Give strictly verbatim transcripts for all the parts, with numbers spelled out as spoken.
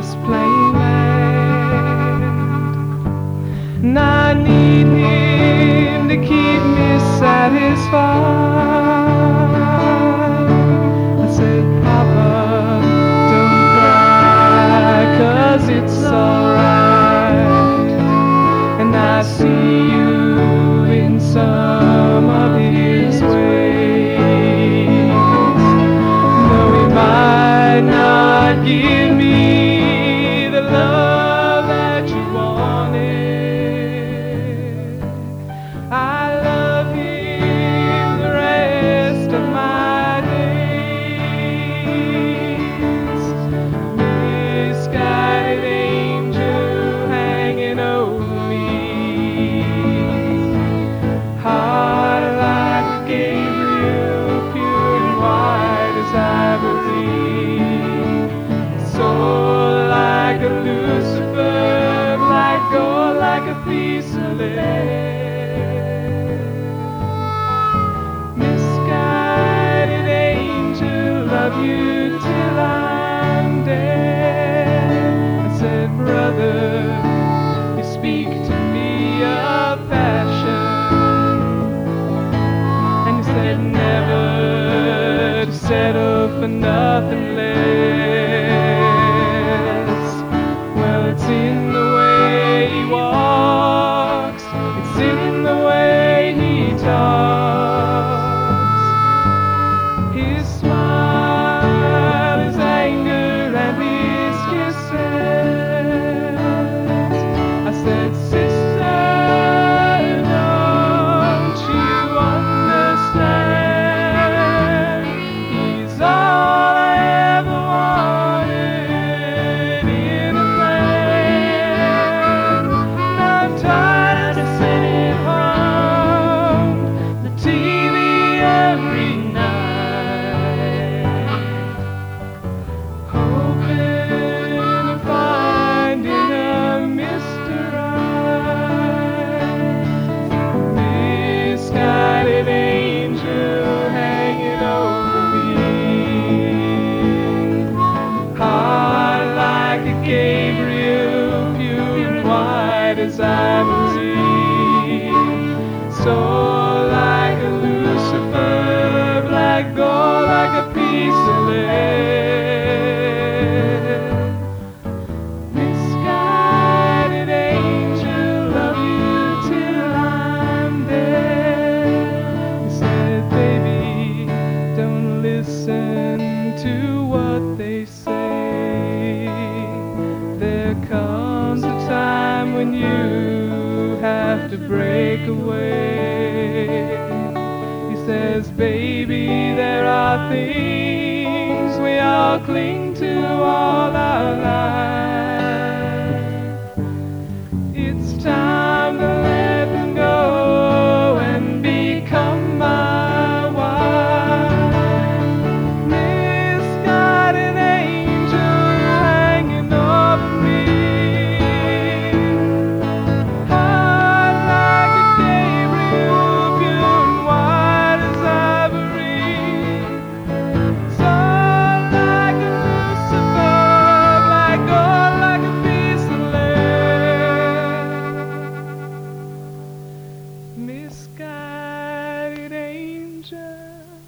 this plain land. And I need him to keep me satisfied. I said, Papa, don't cry, 'cause it's alright. And I see you in some of his ways. Though he might not give me the love that you wanted, I love him the rest of my days. Misguided angel hanging over me, heart like a Gabriel, pure and white as ivory, soul like a Lucifer, black gold like a piece of lead. Misguided angel, love you till I'm dead. I said, brother, you speak to me of passion, and you said never to settle for nothing less. Well, it's in the way he walks, it's in the way he talks. His smile is anger and his kisses. I said, sister, don't you understand? He's all I ever wanted in a plan. I'm tired of sitting home, the T V every night, hoping to find in a Mister Right. Misguided angel hanging over me, heart like a Gabriel, pure and white as ivory, soul like a Lucifer, black gold like a piece of lead. Misguided angel, love you till I'm dead. He said, baby, don't listen to what they say. There comes a time when you have to break away. He says, baby, there are things we all cling to all our life. It's time to let them go and become my wife. Misguided angel hanging over me, heart like a Gabriel, pure and white as ivory, soul like a Lucifer, black gold like a piece of lead. Misguided angel,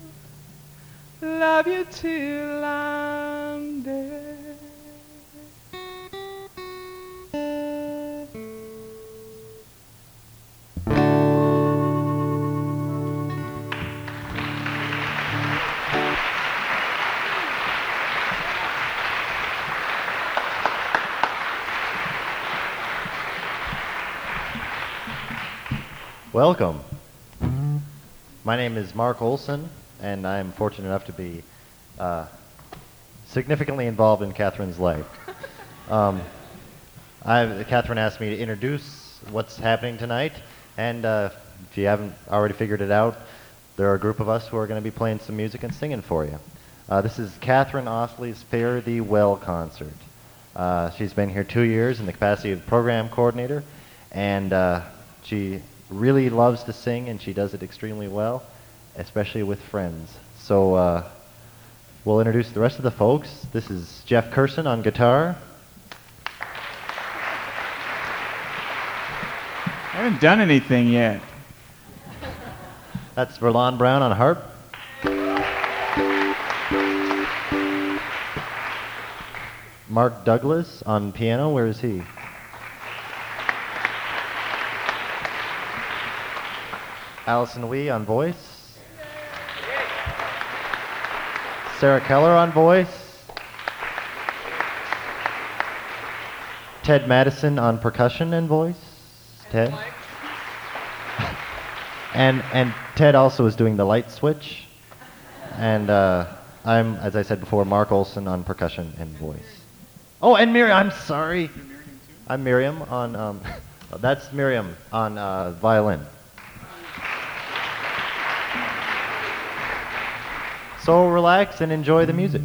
love you till I'm dead. Welcome. My name is Mark Olson, and I'm fortunate enough to be uh, significantly involved in Catherine's life. Um, I, Catherine asked me to introduce what's happening tonight, and uh, if you haven't already figured it out, there are a group of us who are going to be playing some music and singing for you. Uh, this is Catherine Ostley's Fare Thee Well concert. Uh, she's been here two years in the capacity of program coordinator, and uh, she really loves to sing, and she does it extremely well, especially with friends. So uh, we'll introduce the rest of the folks. This is Jeff Curson on guitar, I haven't done anything yet. That's Verlon Brown on harp. Mark Douglas on piano. Where is he? Allison Wee on voice. Sarah Keller on voice. Ted Madison on percussion and voice. Ted. And and Ted also is doing the light switch. And uh, I'm, as I said before, Mark Olson on percussion and voice. Oh, and Miriam. I'm sorry. I'm Miriam on. Um, that's Miriam on uh, violin. So relax and enjoy the music.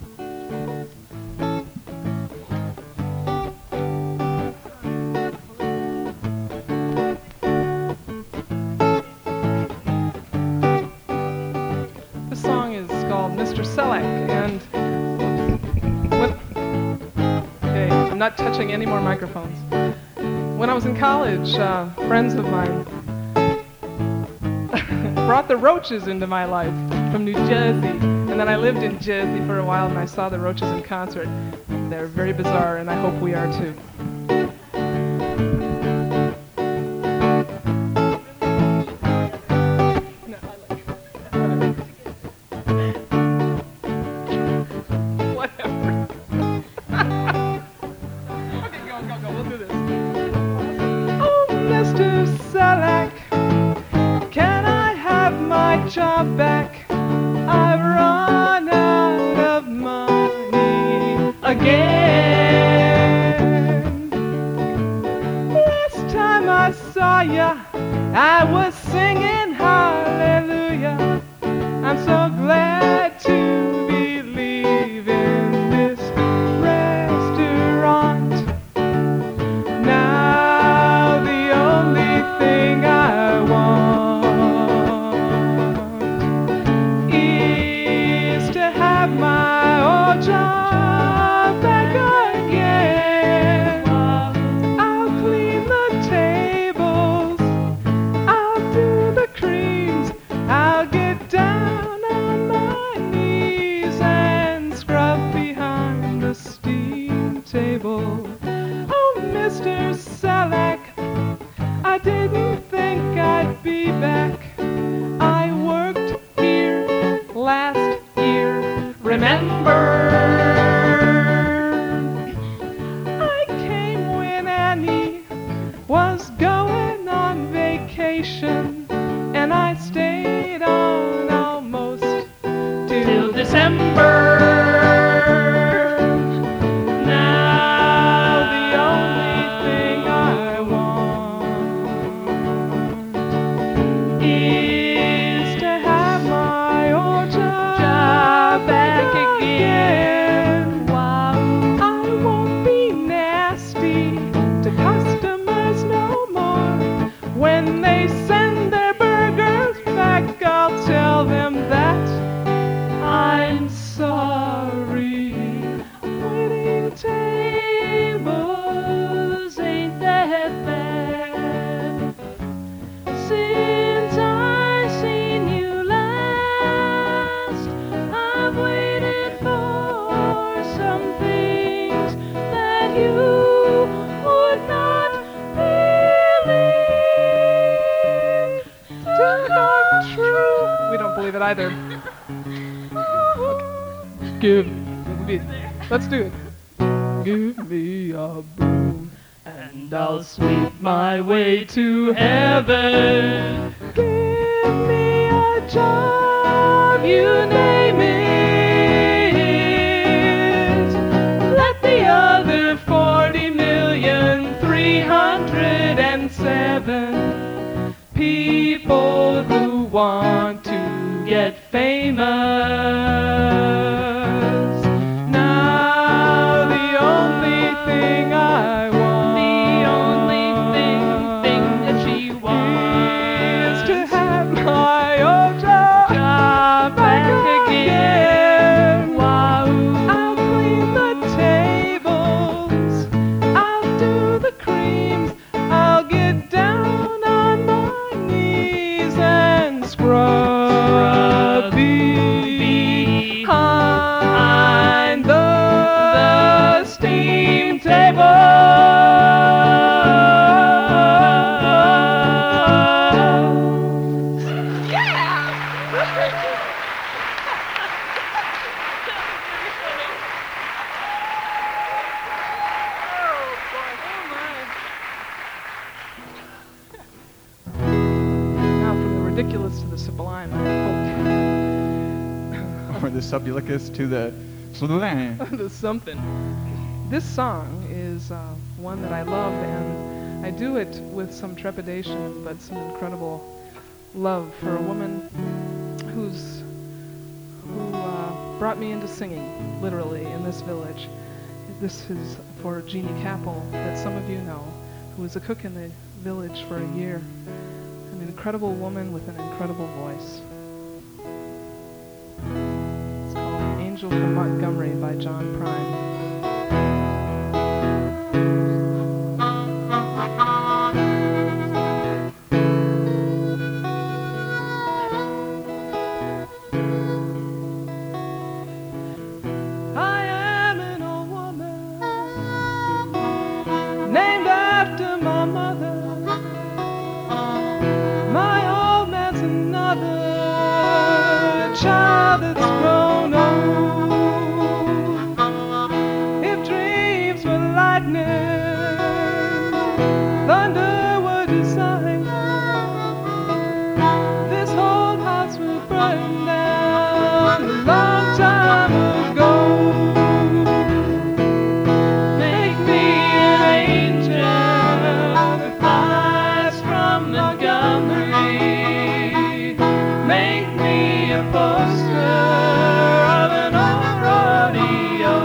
This song is called Mister Selleck, and when, okay, I'm not touching any more microphones. When I was in college, uh, friends of mine brought the Roaches into my life from New Jersey, and then I lived in Jersey for a while, and I saw the Roaches in concert. They're very bizarre, and I hope we are too. No, I like whatever. Okay, go, go, go. We'll do this. Oh, Mister Selleck, can I have my job back? I've run out of money again. Last time I saw ya, I was singing hallelujah. I'm so glad to be leaving this restaurant. Now the only thing I want is to have my old job back again. I'll clean the tables, I'll do the creams, I'll get down on my knees and scrub behind the steam table. Oh, Mister Selleck, I didn't think I'd be back. I worked here last year, remember? I came when Annie was going on vacation, and I stayed on almost till December. Now the only thing I want is to have my old job back again. I won't be nasty to customers no more. When they send their burgers back, I'll tell them that I'm sorry. Waiting tables ain't that bad. Since I seen you last, I've waited for some things that you would not believe to come true. We don't believe it either. Give me, let's do it. Give me a broom, and I'll sweep my way to heaven. Give me a job, you name it. Let the other forty million three hundred and seven people who want to get famous. Now the only thing I want, the only thing, thing that she wants, is to have my old job, job back again. Wow. I'll clean the tables, I'll do the creams, I'll get down ridiculous to the sublime, I Or the subulicus to the sublime. hope. The something. This song is uh, one that I love, and I do it with some trepidation, but some incredible love for a woman who's who uh, brought me into singing, literally, in this village. This is for Jeannie Capel, that some of you know, who was a cook in the village for a year. An incredible woman with an incredible voice. It's called Angel from Montgomery by John Prine. I am an old woman named after my mother. My old man's another child that's grown old. If dreams were lightning, thunder were desire, this whole house would burn down a long time ago. Make me an angel that flies from Montgomery. Make me a poster of an old rodeo.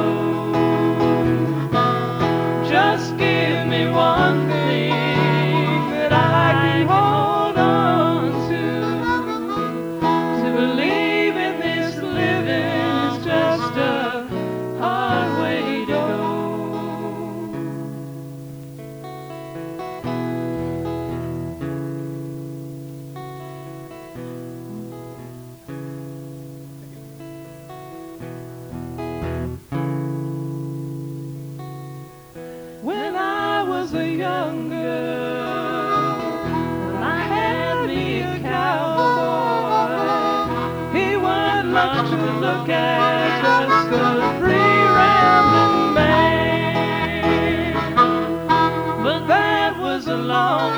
Just give me one thing that I can hold on to. To believe in this living is just a hard way to go. When I was a young girl, I had me a cowboy. He wasn't much to look at, just a free rambling man. But that was a long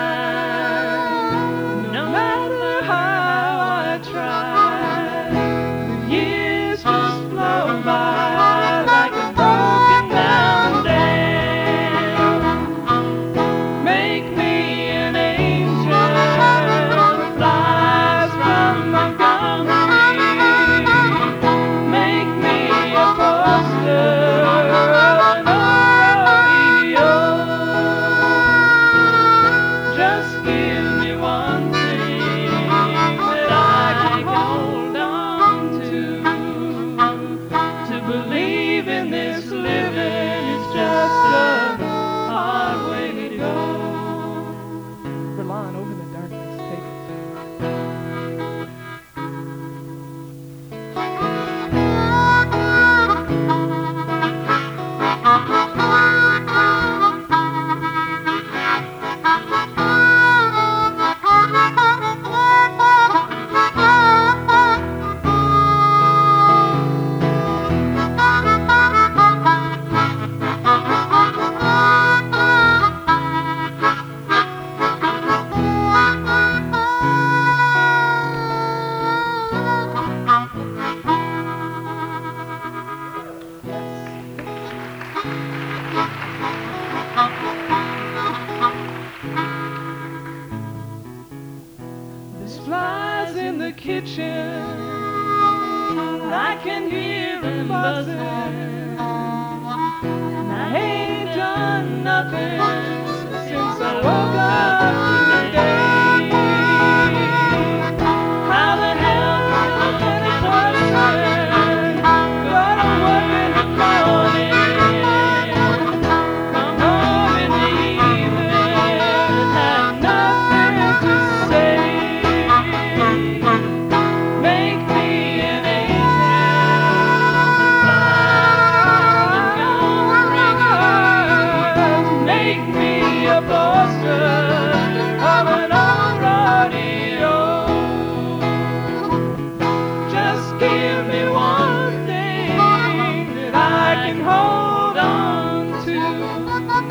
time. No matter how I tried, the years just flow by like a broken down dam. Make me an angel that flies from Montgomery. Make me a poster of an old rodeo. Just give me one thing that I can hold on to. To believe in this living is just a hard way to go. Rely on over the darkness, take it. There's flies in the kitchen, I can hear them buzzing, and I ain't done nothing since I woke up today. How the hell can I get a person go to work in the morning, come home in the evening, and have nothing to say? Make me an angel that flies from Montgomery. Make me a poster of an old rodeo. Just give me one thing that I can hold on to.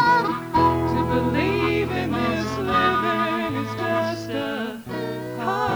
To believe in this living is just a hard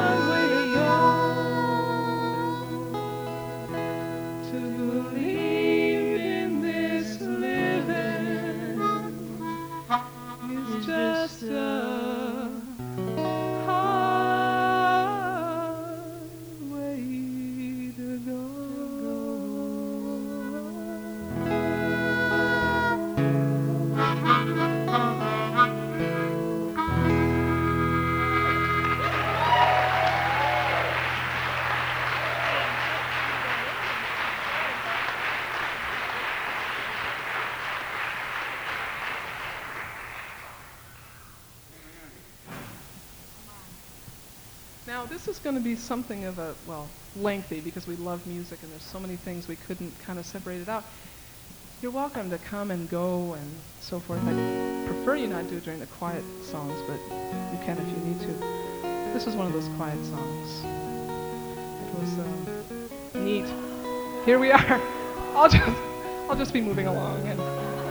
Now, this is going to be something of a, well, lengthy because we love music and there's so many things we couldn't kind of separate it out. You're welcome to come and go and so forth. I prefer you not do it during the quiet songs, but you can if you need to. This is one of those quiet songs. It was um, neat. Here we are. I'll just, I'll just be moving along, and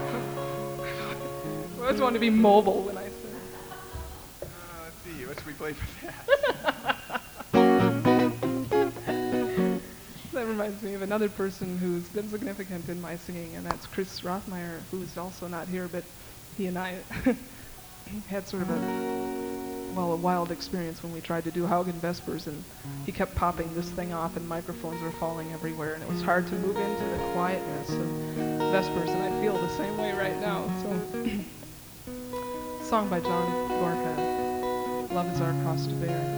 I always want to be mobile when I sing. Uh, let's see. What should we play for that? That reminds me of another person who's been significant in my singing, and that's Chris Rothmeyer, who's also not here, but he and I had sort of a, well, a wild experience when we tried to do Haugen Vespers, and he kept popping this thing off, and microphones were falling everywhere, and it was hard to move into the quietness of Vespers, and I feel the same way right now. So, song by John Gorka, Love is Our Cross to Bear.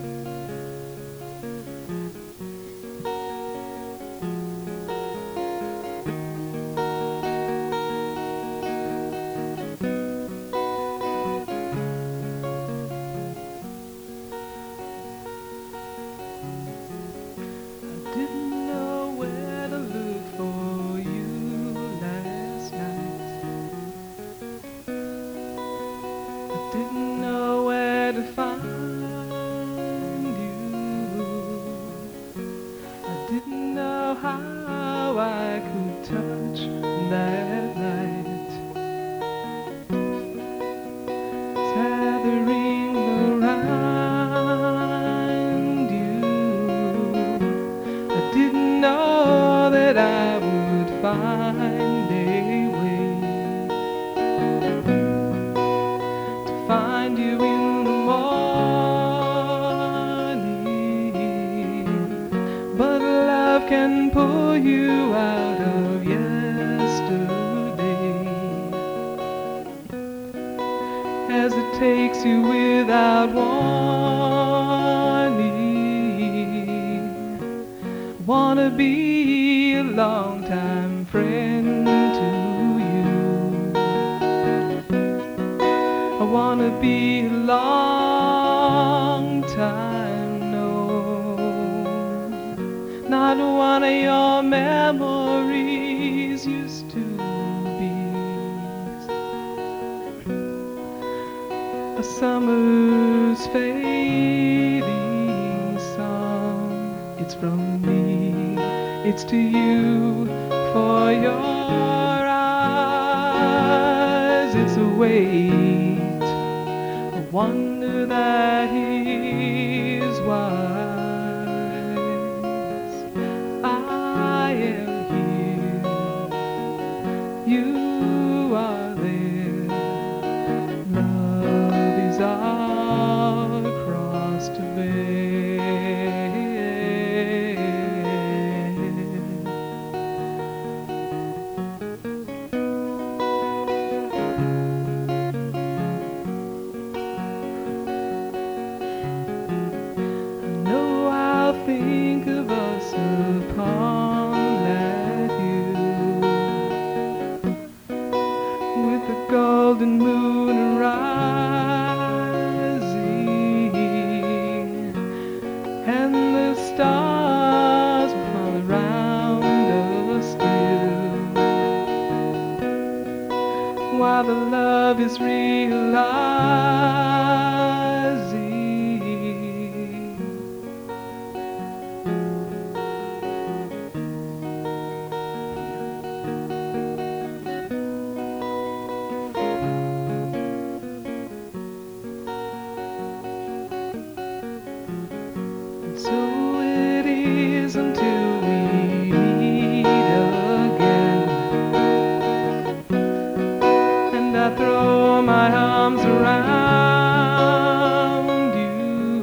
Didn't know where to find you. I didn't know how I could touch that light. Gathering around you. I didn't know that I would find a way. Find you in the morning, but love can pull you out of yesterday, as it takes you without warning. Wanna be a long-time friend to I wanna be a long time known, not one of your memories used to be. A summer's fading song, it's from me, it's to you, for your eyes, it's a way. Wonder that is wise. I am here, you are there. Love is our cross to bear. Think of us upon that hill, with the golden moon rising, and the stars will fall around us still, while the love is realizing. So it is until we meet again, and I throw my arms around you.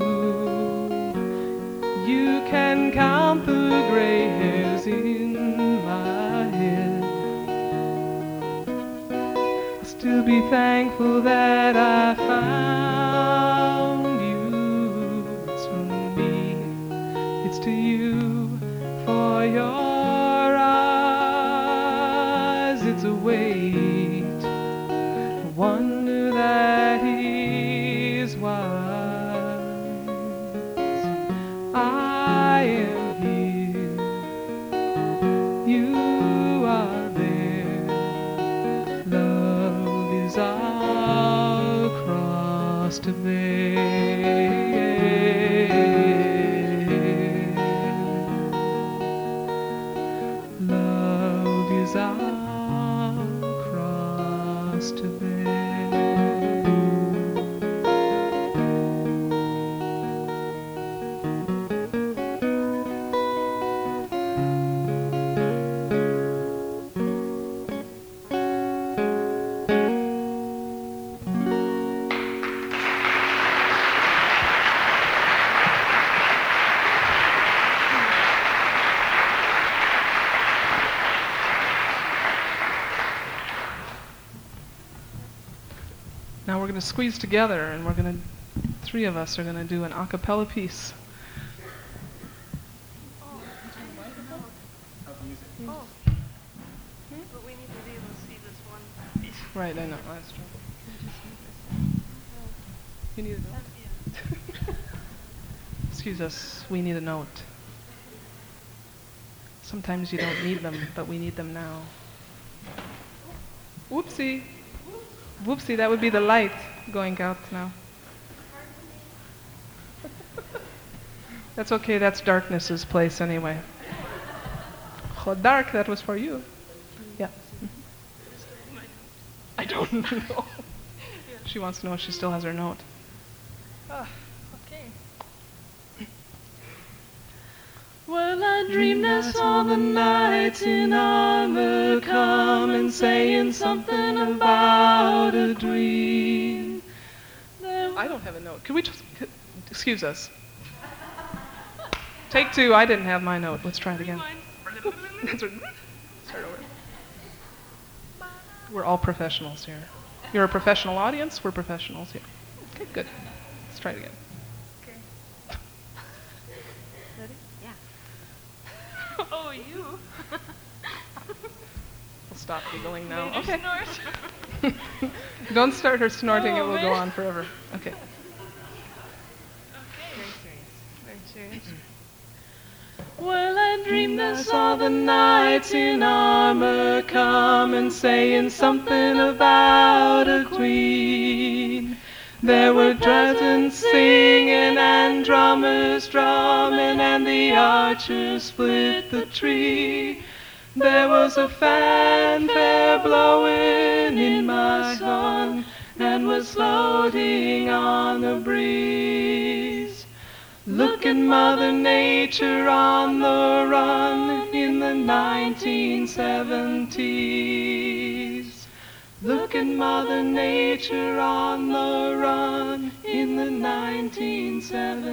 You can count the gray hairs in my head. I'll still be thankful that I found you. It's from me, it's to you, for your eyes, it's a weight, a wonder that is why. Love is across to bear. Now we're going to squeeze together, and we're going to, three of us are going to do an a cappella piece. Oh. But we need to be able to see this one piece. Right, I know, that's true. You need a note? Excuse us, we need a note. Sometimes you don't need them, but we need them now. Whoopsie. Whoopsie, that would be the light going out now. That's okay, that's darkness's place anyway. Oh, dark, that was for you. Yeah. I don't know. She wants to know if she still has her note. Oh, okay. Well, I dreamed I saw the knights in armor come and saying something about a dream. I don't have a note. Could we just, could, excuse us. Take two, I didn't have my note. Let's try it again. That's right. Start over. We're all professionals here. You're a professional audience, we're professionals here. Okay, good. Let's try it again. Okay. Ready? Yeah. Oh, you. We'll stop giggling now. Made her Okay. snort. Don't start her snorting, Oh, it will go man. on forever. Okay. Very serious. Very serious. Well, I dreamed I saw the knights in armor come and saying something about a queen. There were dozens singing and drummers drumming and the archers split the tree. There was a fanfare blowing in my sun and was floating on the breeze. Look at Mother Nature on the run in the nineteen seventies. Look at Mother Nature on the run in the nineteen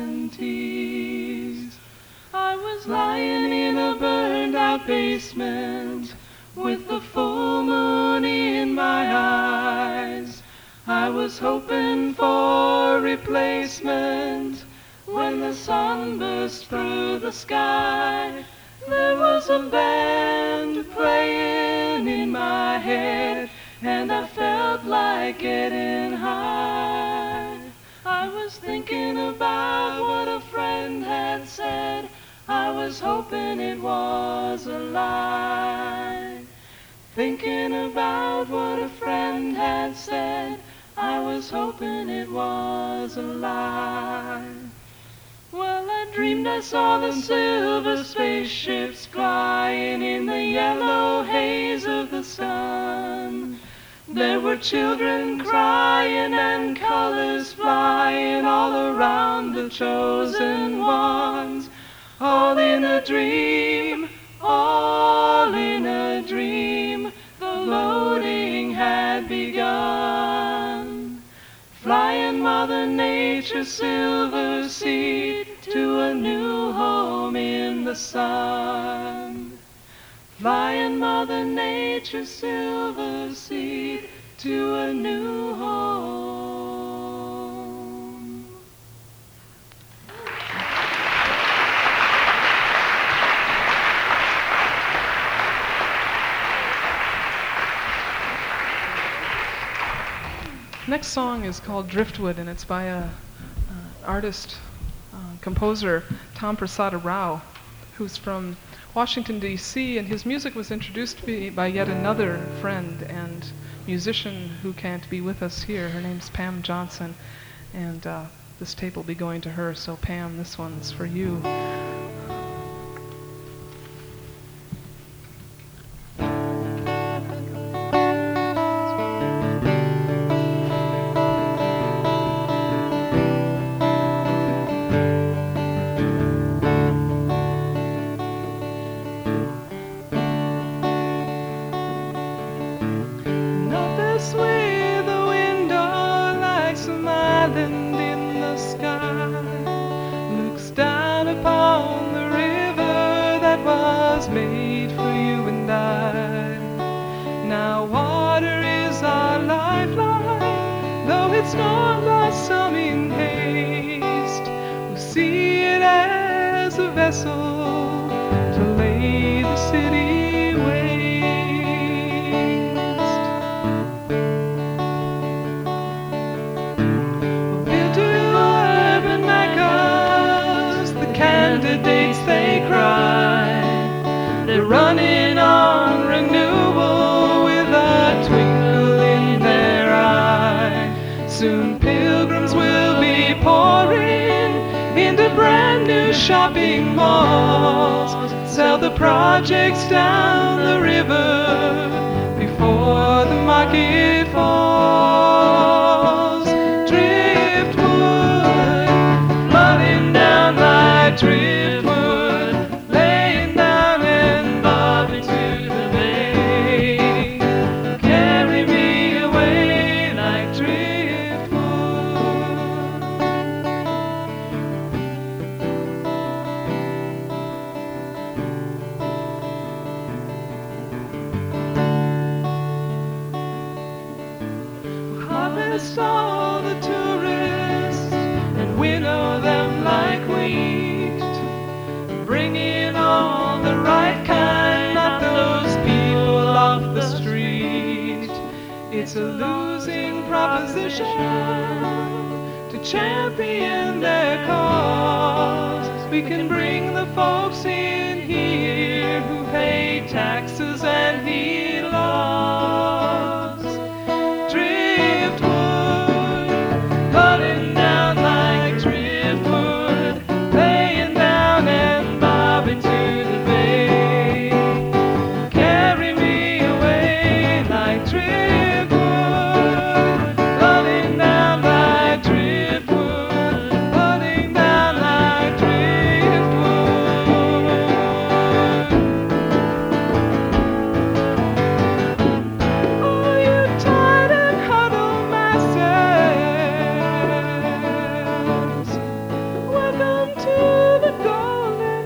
seventies. I was lying in a burned out basement with the full moon in my eyes. I was hoping for replacement when the sun burst through the sky. There was a band playing in my head and I felt like getting high. I was thinking about what a friend had said. I was hoping it was a lie. Thinking about what a friend had said. I was hoping it was a lie. Well, I dreamed I saw the silver spaceships flying in the yellow haze of the sun. There were children crying and colors flying all around the chosen ones. All in a dream, all in a dream, the loading had begun. Flying Mother Nature's silver seed to a new home in the sun. Flying Mother Nature's silver seed to a new home. Next song is called Driftwood, and it's by a uh, artist, uh, composer, Tom Prasada Rao, who's from Washington, D C, and his music was introduced to me by yet another friend and musician who can't be with us here. Her name's Pam Johnson, and uh, this tape will be going to her, so Pam, this one's for you. Not this way, the window like some island in the sky looks down upon the river that was made for you and I. Now water is our lifeline, though it's not lost some in haste. We see it as a vessel to lay the city waste. Built to urban meccas, the candidates they cry. They're running on renewal with a twinkle in their eye. Soon pilgrims will be pouring into brand new shopping malls. Sell the projects down the river before the market falls. Driftwood, flooding down like driftwood, laying down and bobbing to the bay. Carry me away like driftwood. Harvest all the tourists and winnow them like wheat. Bring in all the right kind, not those people off the street. It's a losing proposition to champion their cause. We can bring the folks in here who pay taxes and heed laws. Driftwood, flooding down like driftwood, laying down and bobbing to the bay. Carry me away like driftwood, flooding down like driftwood, flooding down like driftwood. Oh, you tied and huddled masses, welcome to the golden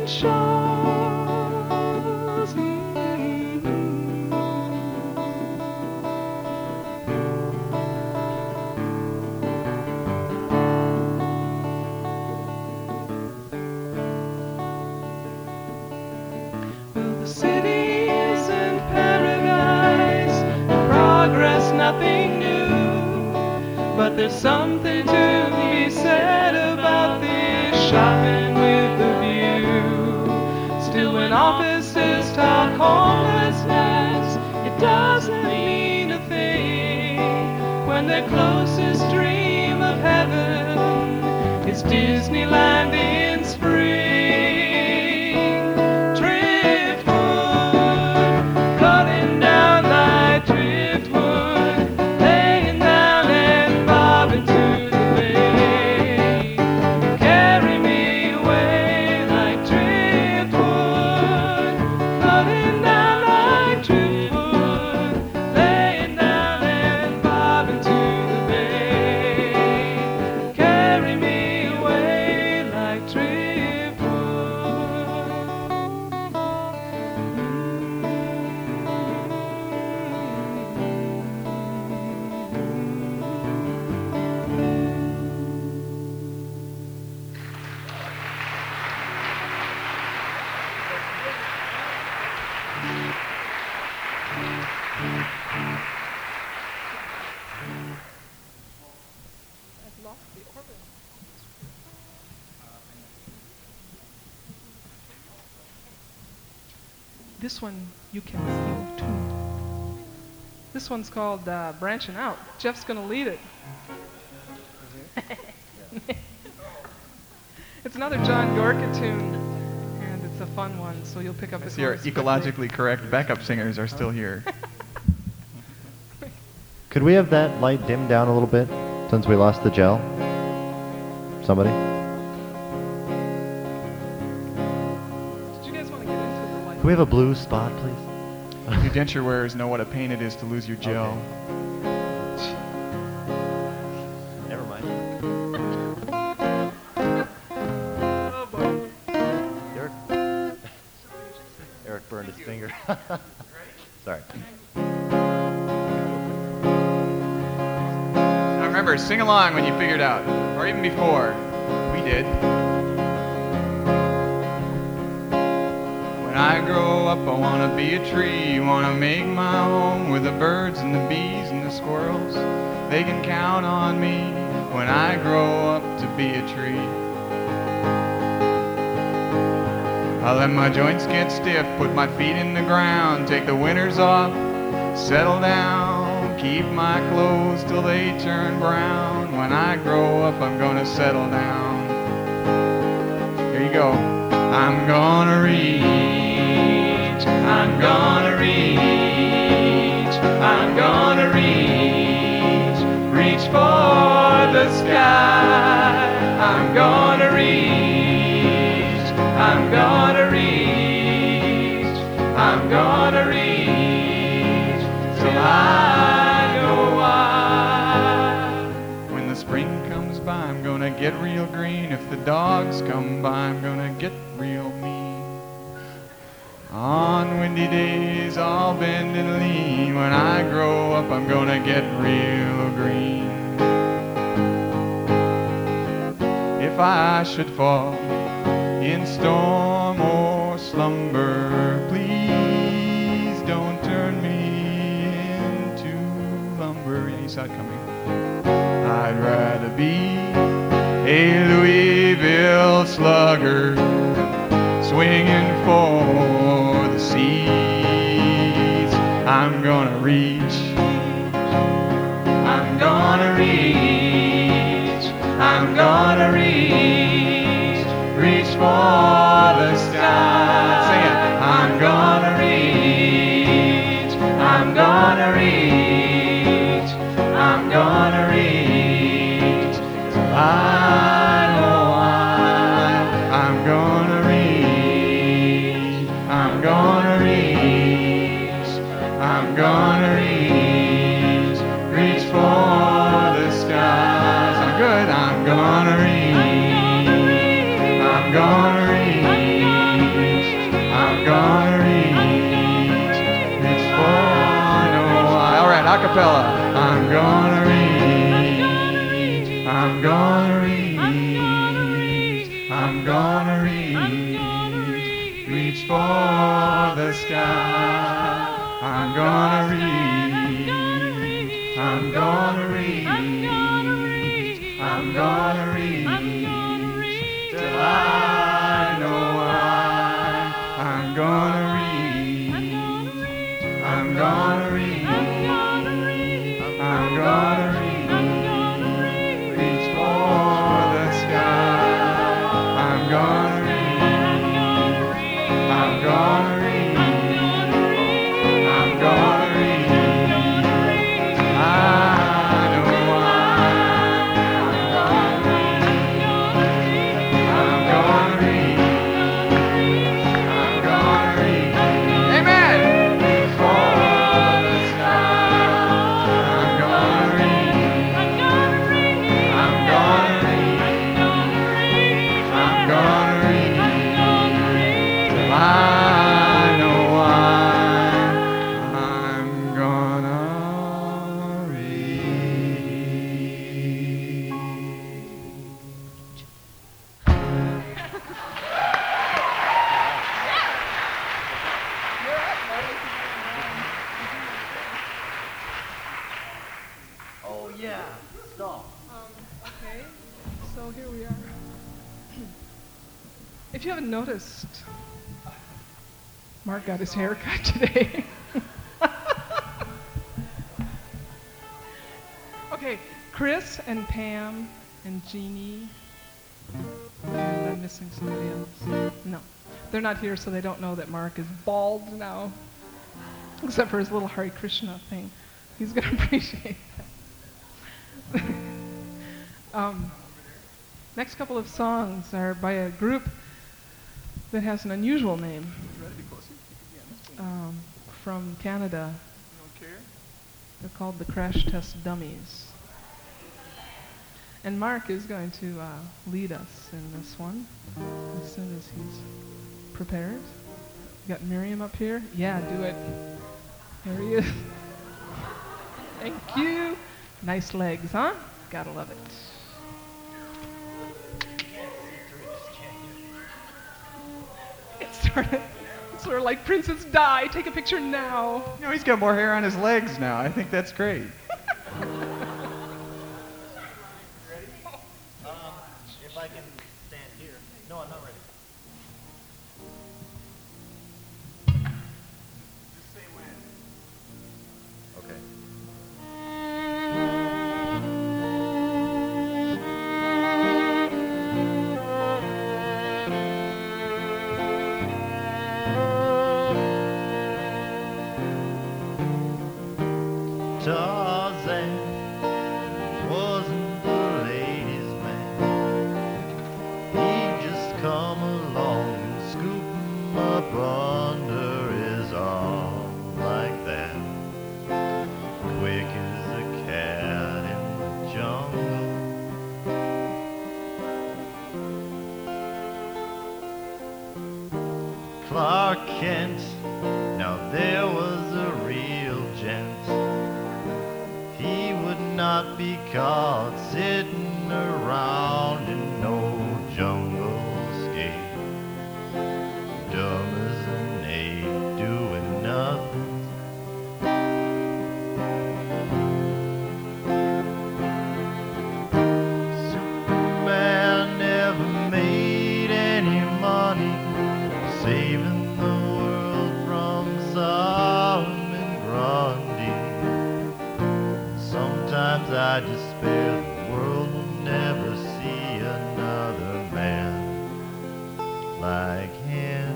shores. Mm. Well, the city's in paradise, and progress nothing new. But there's something to be said about this shopping with the view. Still, when offices talk homelessness, it doesn't mean a thing when their closest dream of heaven is Disneyland in spring. Driftwood, flooding down like driftwood, laying down and bobbing to the bay. Carry me away like driftwood, flooding down like driftwood, laying down and bobbing to the bay. Carry me away like driftwood. I've lost the orbit. This one you can sing too. This one's called uh, Branching Out. Jeff's gonna lead it. It's another John Gorka tune, and it's a fun one, so you'll pick up I the see our chorus quickly. ecologically correct backup singers are still here. Could we have that light dimmed down a little bit since we lost the gel? Somebody? Did you guys want to get into the light? Can we have a blue spot, please? You denture wearers know what a pain it is to lose your gel. Never mind. Oh boy. Eric, Eric burned his finger. Sorry. Now remember, sing along when you figure it out, or even before. We did. When I grow up, I want to be a tree. Want to make my home with the birds and the bees and the squirrels. They can count on me when I grow up to be a tree. I'll let my joints get stiff, put my feet in the ground, take the winters off, settle down, keep my clothes till they turn brown. When I grow up, I'm gonna settle down. Here you go. I'm gonna reach, I'm gonna reach, I'm gonna reach, reach for the sky. I'm gonna reach, I'm gonna reach, I'm gonna reach, till I know why. When the spring comes by, I'm gonna get real green. If the dogs come by, I'm gonna get real mean. On windy days, I'll bend and lean. When I grow up, I'm gonna get real green. If I should fall in storm or slumber, please don't turn me into lumber. Yeah, you saw it coming. I'd rather be a Louisville slugger, swinging for the seas. I'm gonna reach, I'm gonna reach, I'm gonna reach, reach for the sky. Sing it. I'm gonna reach, I'm gonna reach, I'm gonna reach, till I know I, I'm gonna reach, I'm gonna reach, I'm gonna reach, reach for the skies. I'm good. I'm gonna reach, I'm gonna reach, I'm gonna reach, reach for no eye. All right, a cappella. I'm gonna reach, I'm gonna reach, I'm gonna reach, reach for the sky. I'm gonna reach, I'm gonna reach, I'm gonna reach, till I know I, I'm gonna reach, I'm gonna reach, I'm gonna reach, reach for the sky. I'm gonna reach, I'm gonna reach, I'm gonna reach, I know I, I'm gonna reach, I'm gonna reach, amen, reach for the sky. I'm gonna reach, I'm gonna reach, I'm gonna reach, till I know why. I'm gonna reach. Oh yeah, stop. Okay, so here we are. If you haven't noticed, Mark got his hair cut today. Okay, Chris and Pam and Jeannie and then guessing somebody else. No. They're not here, so they don't know that Mark is bald now. Except for his little Hare Krishna thing. He's going to appreciate that. um, next couple of songs are by a group that has an unusual name. Um, from Canada. They're called the Crash Test Dummies. And Mark is going to uh, lead us in this one as soon as he's prepared. You got Miriam up here? Yeah, do it. There he is. Thank you. Nice legs, huh? Gotta love it. Get started. It's sort of like Princess Di. Take a picture now. You know, he's got more hair on his legs now. I think that's great. If I can stand here. No, I'm not ready. Just say when. Okay. Tarzan wasn't the ladies' man. He just come along and scoop him up under his arm like that. Quick as a cat in the jungle. Clark Kent, now there was a real gent. He would not be caught sitting around in no jungle scape, dumb as an ape doing nothing. Superman never made any money saving the world from Solomon Grundy. Sometimes I despair the world will never see another man like him.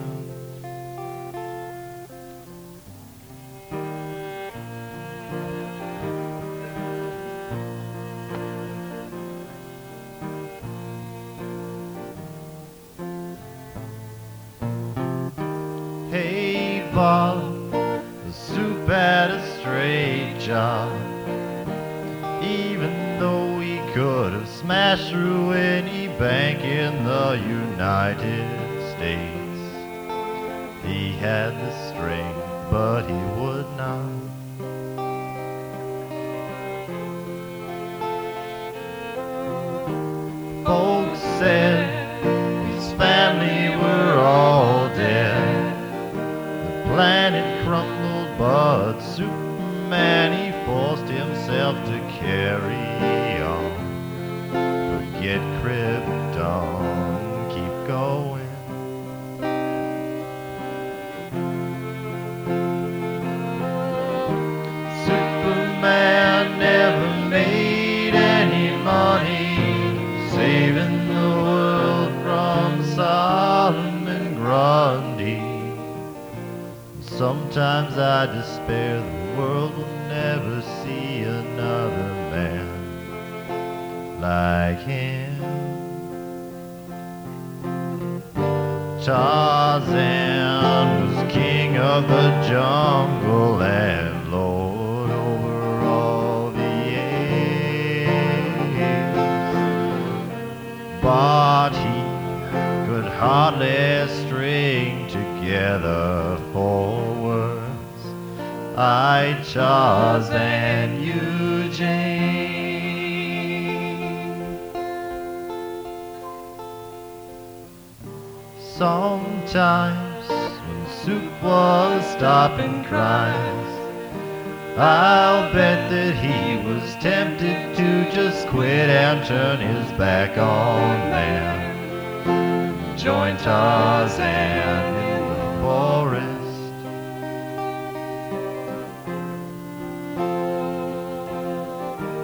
Hey Bob, the soup had a straight job. Even though he could have smashed through any bank in the United States, he had the strength, but he would not. Folks said his family were all dead. The planet crumbled, but Superman, he forced himself to carry on. Forget Krypton, keep going. Superman never made any money saving the world from Solomon Grundy. Sometimes I despair the world will never see another man like him. Tarzan was king of the jungle and lord over all the apes, but he could hardly string together four words. I, Charles, and Eugene. Sometimes when Soup was stopping crimes, I'll bet that he was tempted to just quit and turn his back on them. Join Tarzan in the forest.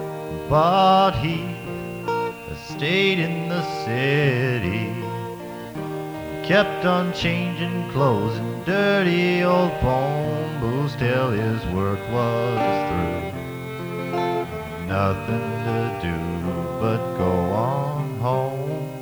But he stayed in the city kept on changing clothes, and dirty old phone booths till his work was through. Nothing to do but go on home.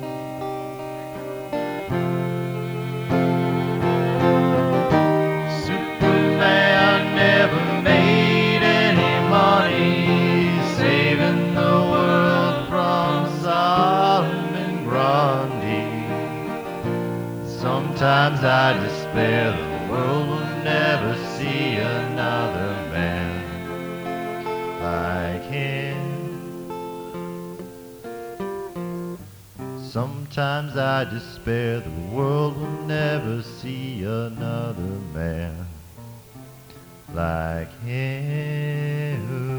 Superman never made any money saving the world from Solomon Grundy. Sometimes I despair the world will never see another man like him. Sometimes I despair the world will never see another man like him.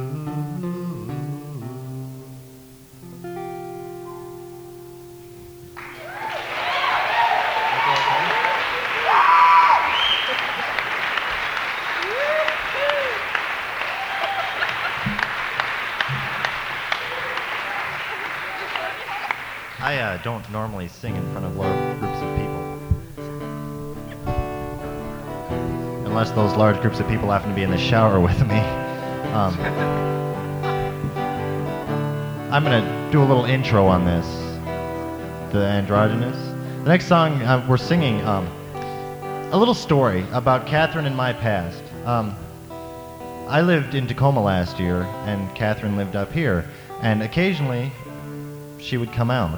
I uh, don't normally sing in front of large groups of people. Unless those large groups of people happen to be in the shower with me. Um, I'm going to do a little intro on this, the Androgynous. The next song uh, we're singing, um, a little story about Catherine and my past. Um, I lived in Tacoma last year, and Catherine lived up here, and occasionally she would come out.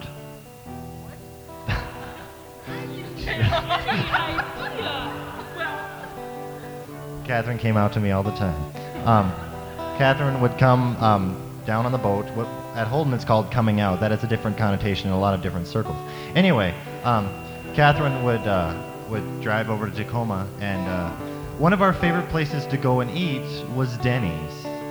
Catherine came out to me all the time. Um, Catherine would come um, down on the boat. What, at Holden it's called coming out. That has a different connotation in a lot of different circles. Anyway, um, Catherine would uh, would drive over to Tacoma, and uh, one of our favorite places to go and eat was Denny's.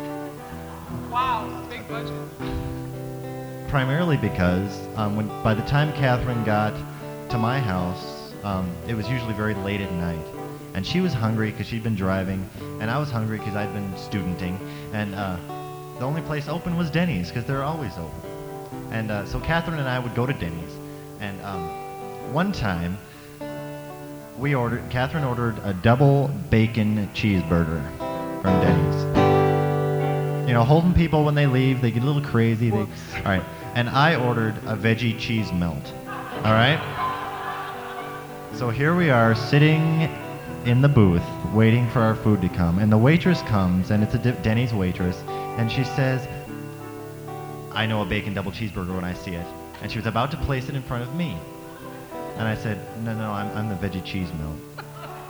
Wow, big budget. Primarily because um, when by the time Catherine got to my house, um, it was usually very late at night. And she was hungry because she'd been driving, and I was hungry because I'd been studenting. And uh, the only place open was Denny's because they're always open. And uh, so Catherine and I would go to Denny's. And um, one time, we ordered, Catherine ordered a double bacon cheeseburger from Denny's. You know, Holden people, when they leave, they get a little crazy. They, all right. And I ordered a veggie cheese melt. All right? So here we are sitting in the booth waiting for our food to come, and the waitress comes, and it's a Denny's waitress, and she says, I know a bacon double cheeseburger when I see it. And she was about to place it in front of me, and I said, no, no, I'm, I'm the veggie cheese melt.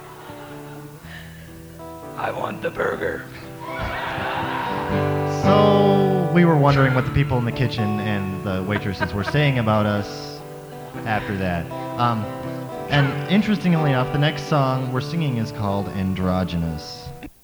I want the burger. So we were wondering what the people in the kitchen and the waitresses were saying about us after that. Um, And interestingly enough, the next song we're singing is called Androgynous.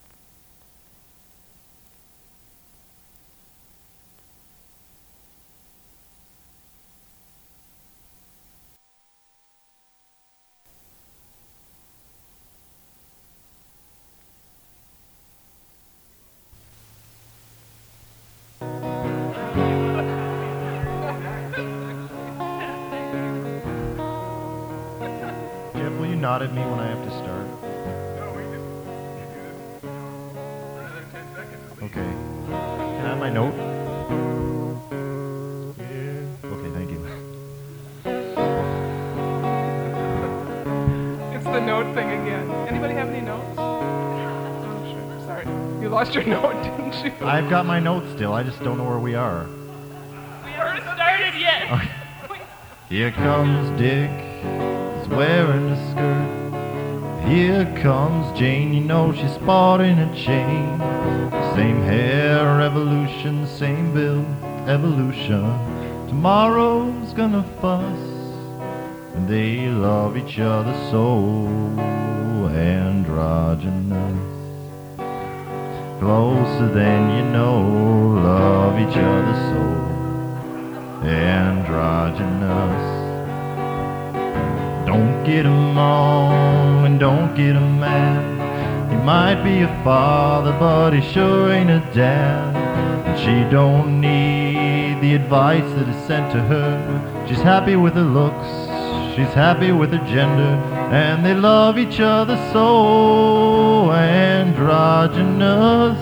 Jeff, will you nod at me when I have to start? No, we just do this for another ten seconds at least. Okay. Can I have my note? Yeah. Okay, thank you. It's the note thing again. Anybody have any notes? Oh, sure. Sorry. You lost your note, didn't you? I've got my notes still, I just don't know where we are. We haven't started yet. Okay. Here comes Dick, he's wearing a skirt. Here comes Jane, you know she's sporting a chain. Same hair, evolution, same build, evolution. Tomorrow's gonna fuss, and they love each other so. Androgynous, closer than you know, love each other so. Androgynous. Don't get him on and don't get him mad. He might be a father, but he sure ain't a dad. And she don't need the advice that is sent to her. She's happy with her looks, she's happy with her gender, and they love each other so. Androgynous,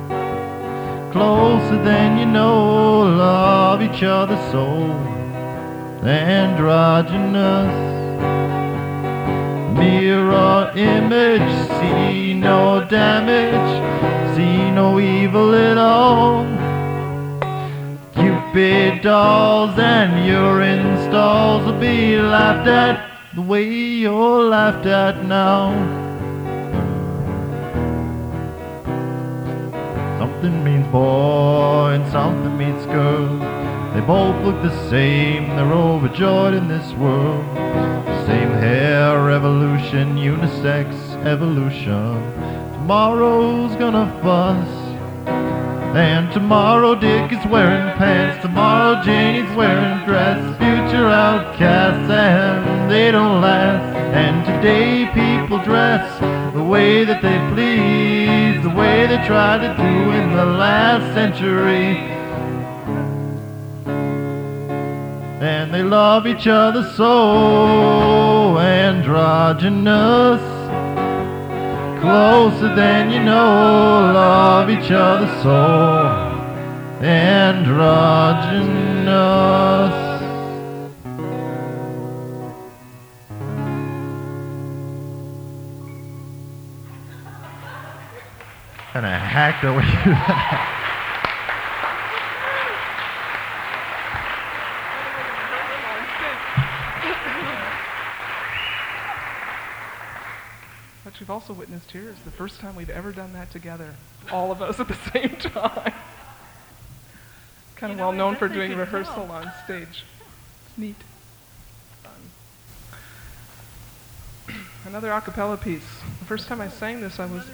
closer than you know, love each other so. Androgynous, mirror image, see no damage, see no evil at all. Cupid dolls and urine stalls will be laughed at the way you're laughed at now. Something means boy and something means girl. They both look the same, they're overjoyed in this world. Same hair evolution, unisex evolution. Tomorrow's gonna fuss, and tomorrow Dick is wearing pants, tomorrow Janie's wearing dress. Future outcasts and they don't last. And today people dress the way that they please, the way they tried to do in the last century. And they love each other so. Androgynous, closer than you know, love each other so. Androgynous. And I hacked away through that. What you've also witnessed here is the first time we've ever done that together, all of us at the same time. Kind of You know, well I known for definitely doing could rehearsal tell. on stage. It's neat. Fun. Another a cappella piece. The first time I sang this, I was...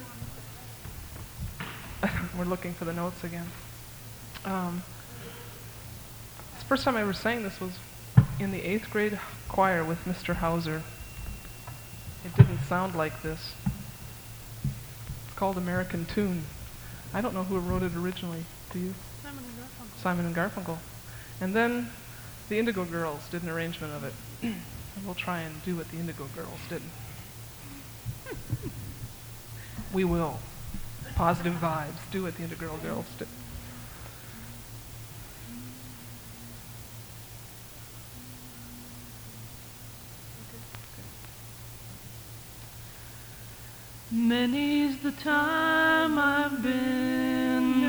We're looking for the notes again. Um, the first time I ever sang this was in the eighth grade choir with Mister Hauser. It didn't sound like this. It's called American Tune. I don't know who wrote it originally. Do you? Simon and Garfunkel. Simon and Garfunkel. And then the Indigo Girls did an arrangement of it. And we'll try and do what the Indigo Girls did. We will. Positive vibes. Do what the Indigo Girls did. Many's the time I've been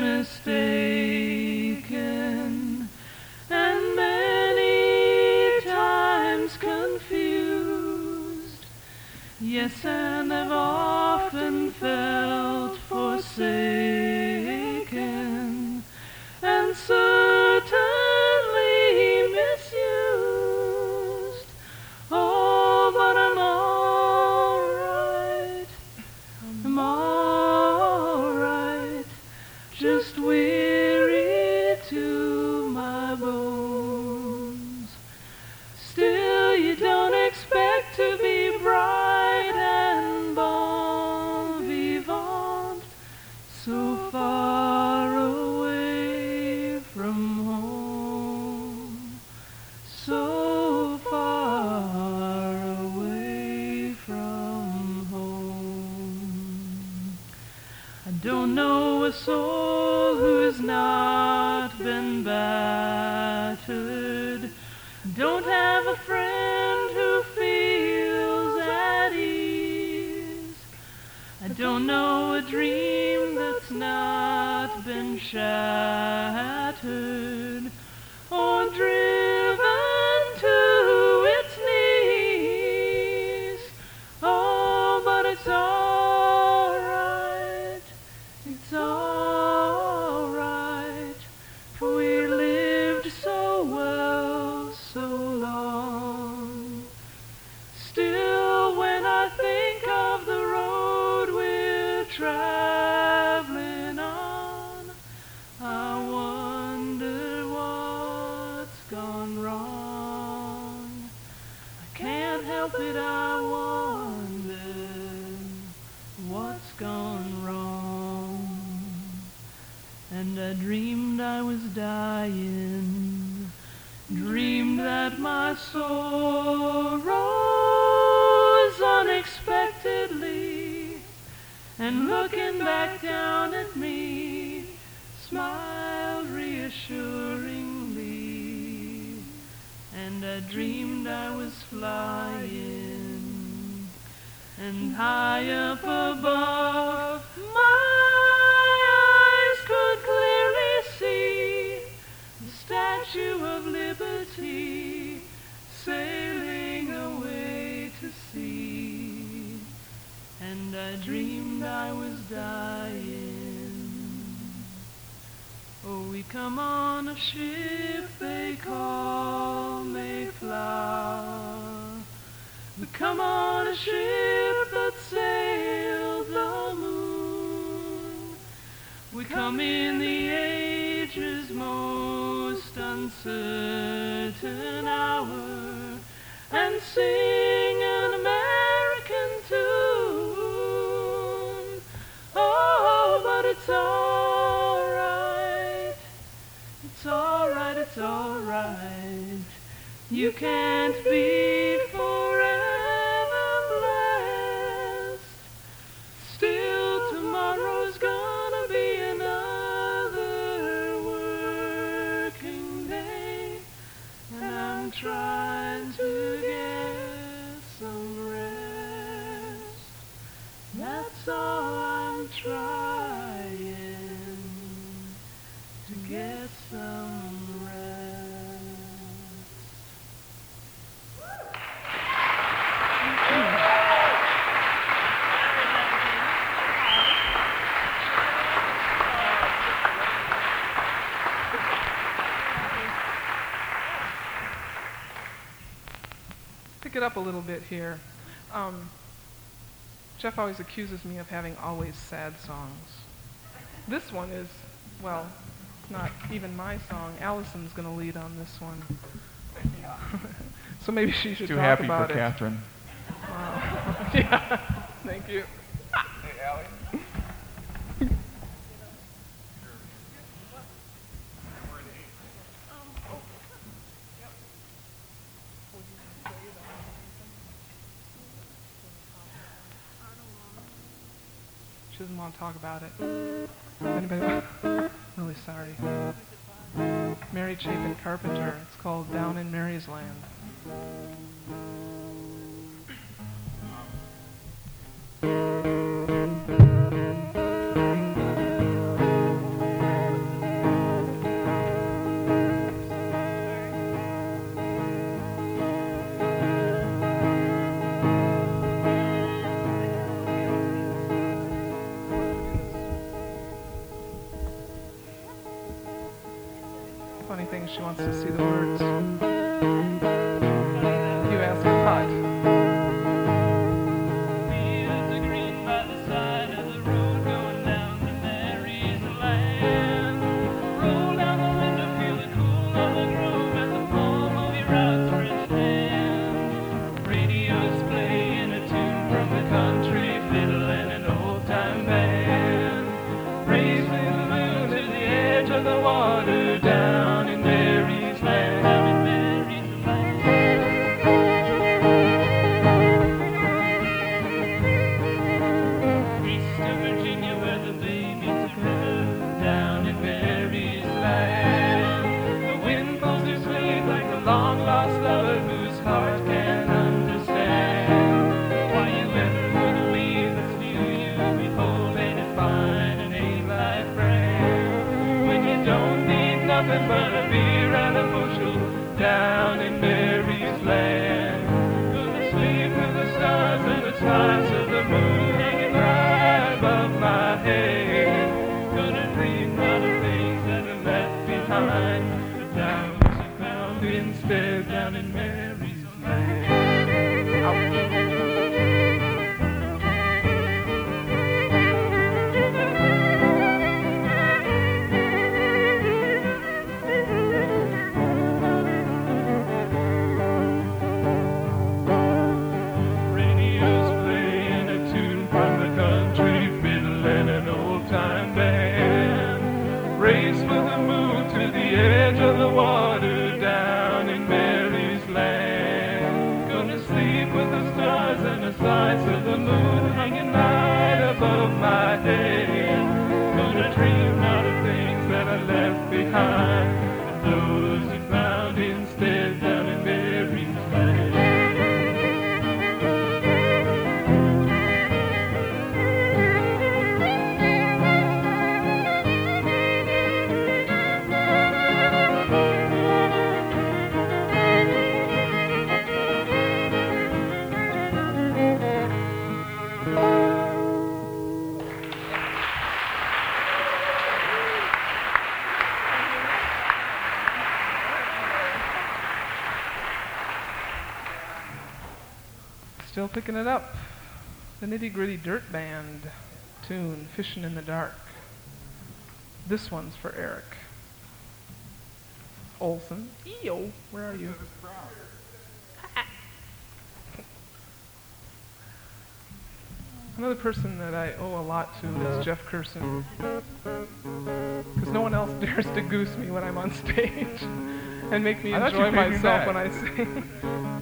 mistaken, and many times confused. Yes, and I've often felt forsaken, and certainly misused. Oh, but I'm all right. I'm all right, just weary to my bones. Still, you don't expect to be bright and bon vivant, so far away from home, so far away from home. I don't know a soul who has not been battered. Don't have a friend who feels at ease. I don't know a dream that's not been shattered or driven to its knees. Oh, but it's all right. It's all right. For we lived so well so long. Still, when I think of the road we're traveling on, I wonder what's gone wrong. I can't help it, I wonder what's gone wrong. And I dreamed I was dying, dreamed that my sorrow looking back down at me, smiled reassuringly, and I dreamed I was flying, and high up above, my eyes could clearly see the Statue of Liberty sailing away to sea, and I dreamed I was dying. Oh, we come on a ship they call Mayflower. We come on a ship that sailed the moon. We come in the age's most uncertain hour and sing an American tune. Oh, but it's all right. It's all right, it's all right. You can't be forever blessed. Still, tomorrow's gonna be another working day, and I'm trying to get some rest. That's all I'm trying, to get some rest. Pick it up a little bit here. Um, Jeff always accuses me of having always sad songs. This one is, well, not even my song. Allison's going to lead on this one. So maybe she should Too talk happy about for it. Catherine. Uh, yeah, thank you. Hey, Allie. She doesn't want to talk about it. Anybody? Really sorry. Mary Chapin Carpenter. It's called Down in Mary's Land. Funny thing, she wants to see the words. You ask a lot. Fields are green by the side of the road going down to Mary's land. Roll down the window, feel the cool of the grove at the palm of your outstretched hand. Radio's playing a tune from the country fiddle and an old-time band. Raising the moon to the edge of the water down in Mary's land. Down in Mary's land. East of Virginia where the babies are down in Mary's land. The wind pulls their sleeve like a long-lost lover whose heart can't understand why you ever would leave the few you behold and find an ain't-like friend when you don't need nothing but a beer and a bushel down in Mary's land. Gonna sleep with the stars and the stars of the moon hanging high above my head. Gonna dream of the things that are left behind, the flowers I found instead down in Mary's land. Radio's playing a tune from the country fiddle and an old-time band. Race for the moon to the edge of the water down in Mary's land. Gonna sleep with the stars and the sights of the moon hanging right above my head. Still picking it up. The Nitty Gritty Dirt Band tune, Fishing in the Dark. This one's for Eric Olson. Eyo, where are you? Another person that I owe a lot to is Jeff Curson. Because no one else dares to goose me when I'm on stage and make me I thought you enjoy paid me myself back. when I sing.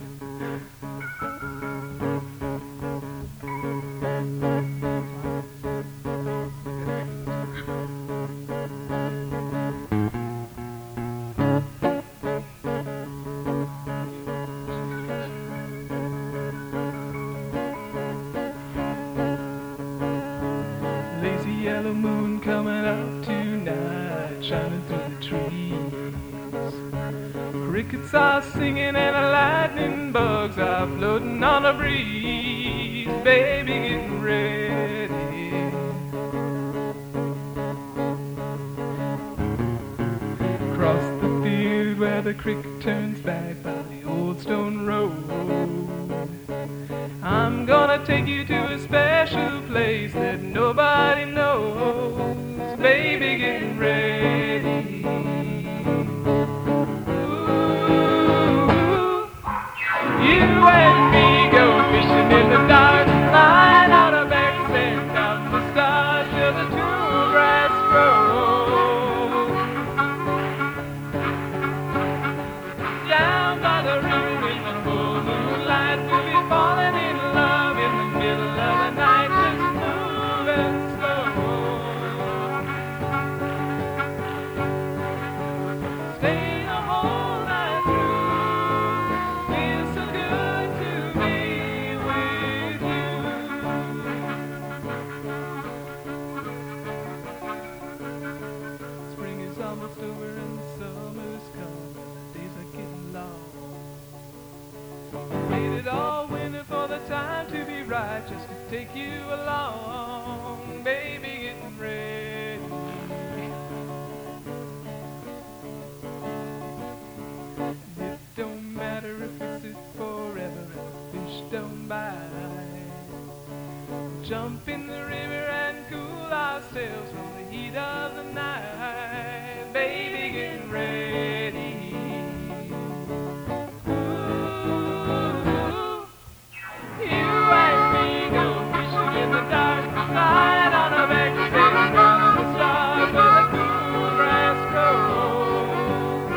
Lazy yellow moon coming out tonight, shining through the trees. Crickets are singing and the lightning bugs are floating on a breeze. Baby, getting ready. Across the field where the creek turns back by the old stone road, I'm gonna take you to a special place that nobody knows. Baby, getting ready. Ooh, you and me go fishing in the dark, lying on a back sand, counting the stars till the tall grass grows. Down by the river in the full moonlight, we'll be falling in love in the middle of the night, just moving slow. Stay the whole night through, feels so good to be with you. Spring is almost over and summer's come, and the days are getting long. Waited all winter for the time to be right, just to take you along, baby, getting ready. And it don't matter if we sit forever and the fish don't bite. Jump in the river and cool ourselves from the heat of the night, baby, getting ready. Ooh, you and me go fishing in the dark, lying on a back stairs, counting the stars where the cool grass grows.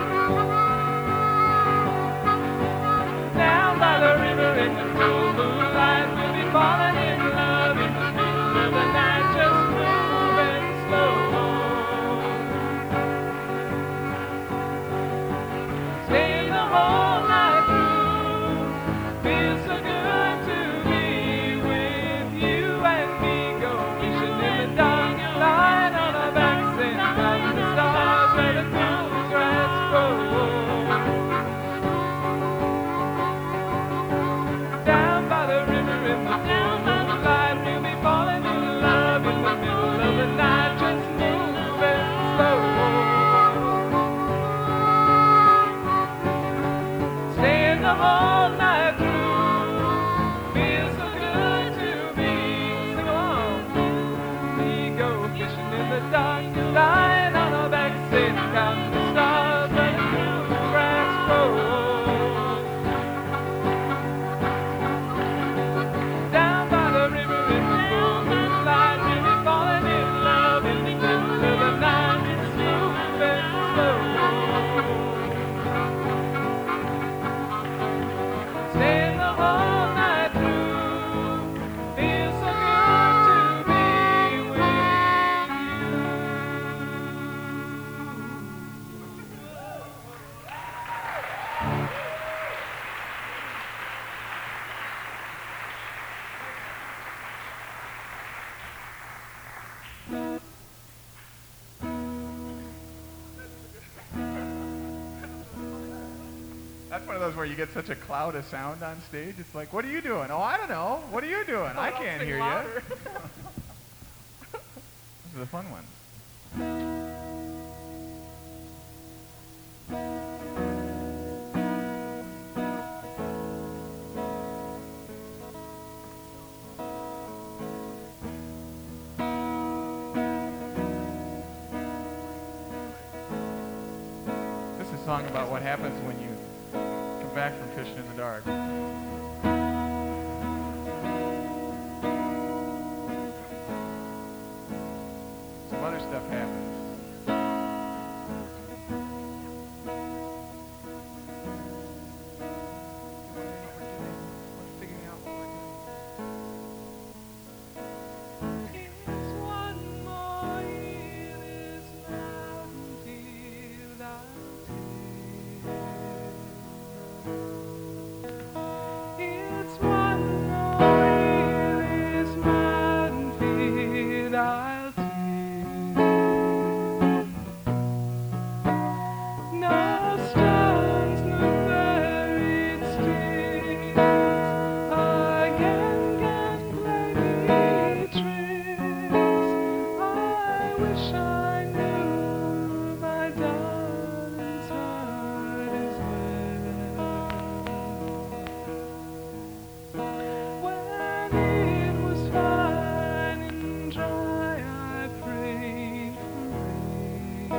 Down by the river in the full moonlight, we'll be falling in love in the middle of the night, just moving slow. Stay the whole night through, feels so good to be with you and me. Go fishing in the dark, lying on our backs and counting the stars where the cool grass grows. Down by the river in the full moonlight, we'll be falling in love in the middle of the night, just moving slow. Staying the whole night through, feels so good to be. Sing along. We go fishing in the dark, lying on our backs and counting the stars where the cool grass grows. Down by the river in the full moonlight, we'll be falling in love in the middle of the night, it's moving slow. Staying the whole night through, feels so good to be with That's one of those where you get such a cloud of sound on stage. It's like, what are you doing? Oh, I don't know. What are you doing? I I'll can't sing hear louder. you. Those are the fun ones. song about what happens when you come back from fishing in the dark. Some other stuff happens. We're figuring out what we're doing. It's one more year this mountain field I'll take. It's one more year this mountain field I'll take. No stones, no buried sticks. I can get plenty tricks. I wish I knew my darling's heart as well. When it was fine and dry, I prayed for rain.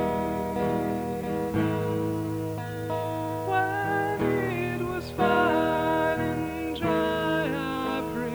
When it was fine and dry, I prayed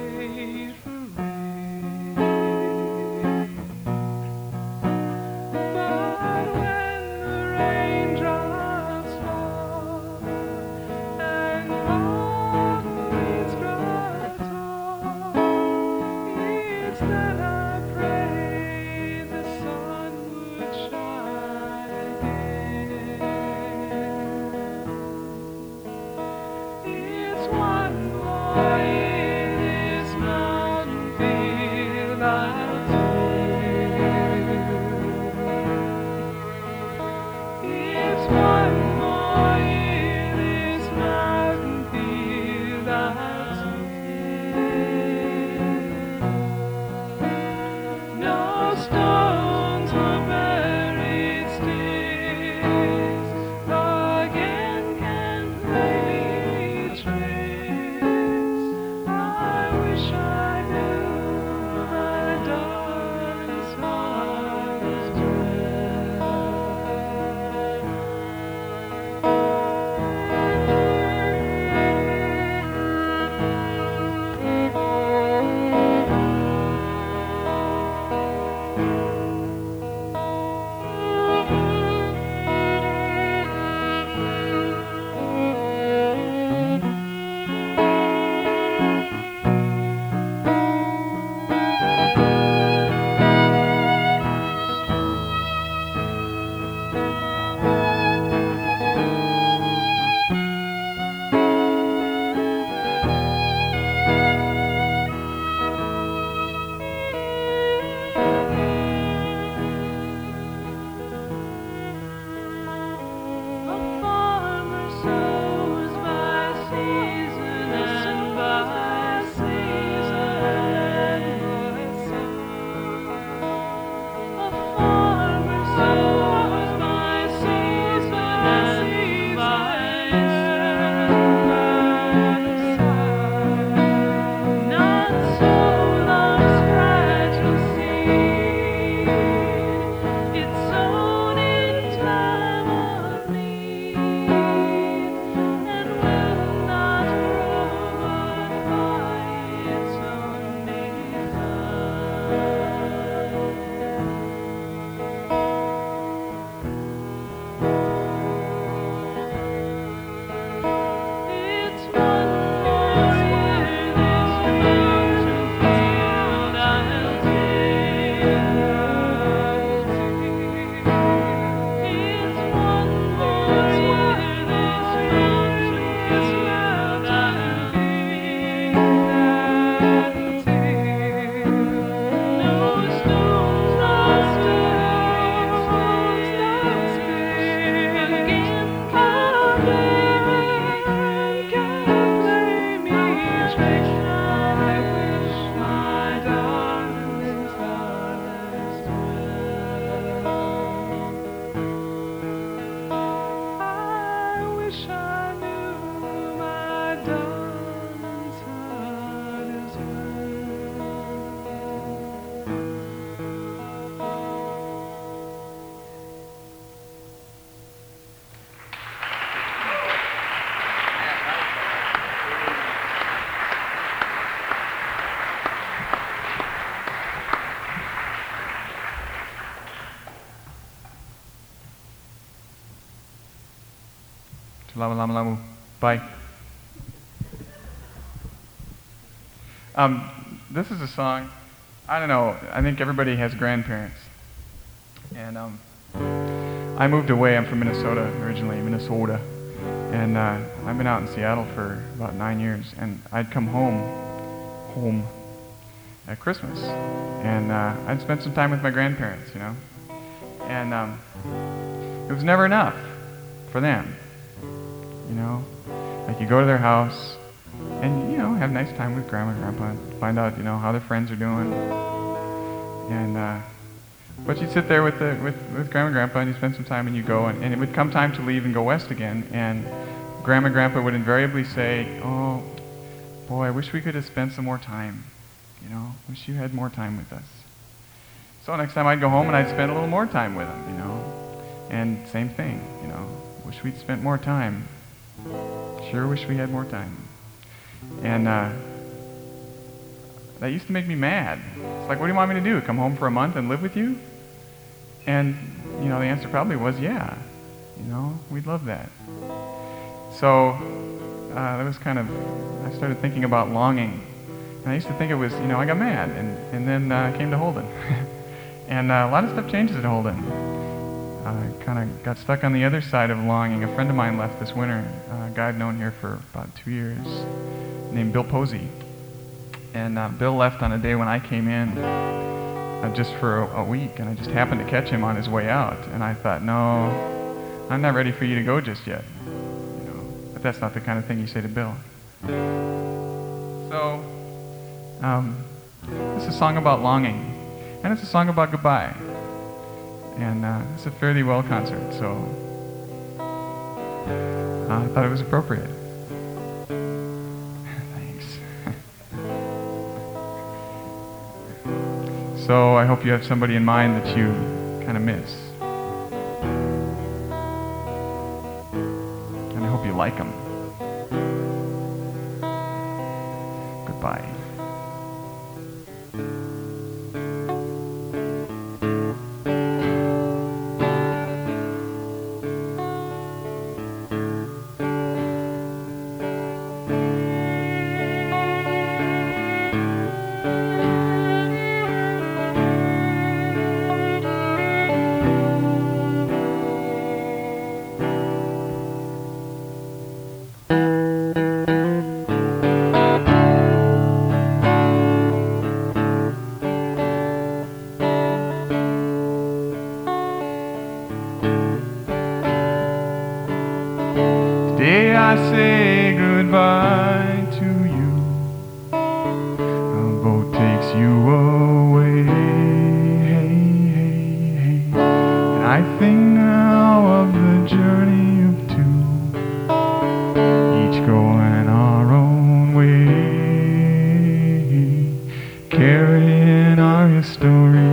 Salamu lamu lamu. Bye. Um, this is a song, I don't know, I think everybody has grandparents. And um, I moved away. I'm from Minnesota originally, Minnesota. And uh, I've been out in Seattle for about nine years. And I'd come home, home at Christmas. And uh, I'd spend some time with my grandparents, you know. And um, it was never enough for them, you know. Like you go to their house and, you know, have a nice time with grandma and grandpa and find out, you know, how their friends are doing. And, uh, but you'd sit there with, the, with, with grandma and grandpa and you spend some time and you go and, and it would come time to leave and go west again. And grandma and grandpa would invariably say, oh, boy, I wish we could have spent some more time. You know, wish you had more time with us. So next time I'd go home and I'd spend a little more time with them, you know. And same thing, you know, wish we'd spent more time. Sure wish we had more time. And uh, that used to make me mad. It's like, what do you want me to do? Come home for a month and live with you? And, you know, the answer probably was, yeah. You know, we'd love that. So uh, that was kind of, I started thinking about longing. And I used to think it was, you know, I got mad. And, and then uh, I came to Holden. And uh, a lot of stuff changes at Holden. I kind of got stuck on the other side of longing. A friend of mine left this winter, uh, a guy I've known here for about two years, named Bill Posey. And uh, Bill left on a day when I came in uh, just for a, a week, and I just happened to catch him on his way out. And I thought, no, I'm not ready for you to go just yet. You know, but that's not the kind of thing you say to Bill. So, um, this is a song about longing, and it's a song about goodbye. And uh, it's a Fare Thee Well concert, so uh, I thought it was appropriate. Thanks. So I hope you have somebody in mind that you kind of miss. And I hope you like them. Goodbye. Today I say goodbye to you. A boat takes you away. Hey, hey, hey. And I think now of the journey of two, each going our own way, carrying our history.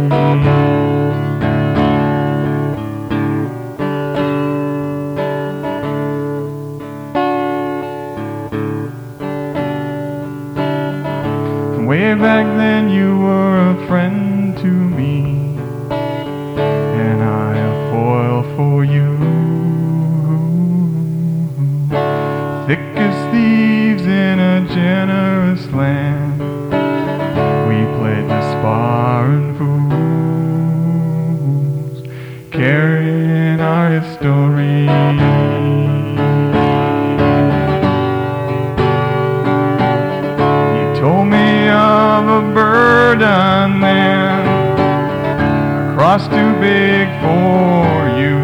Way back then you were a friend to me, and I a foil for you. Thick as thieves in a generous land, we played the sparring fools, carrying our history. Told me of a burden then, a cross too big for you,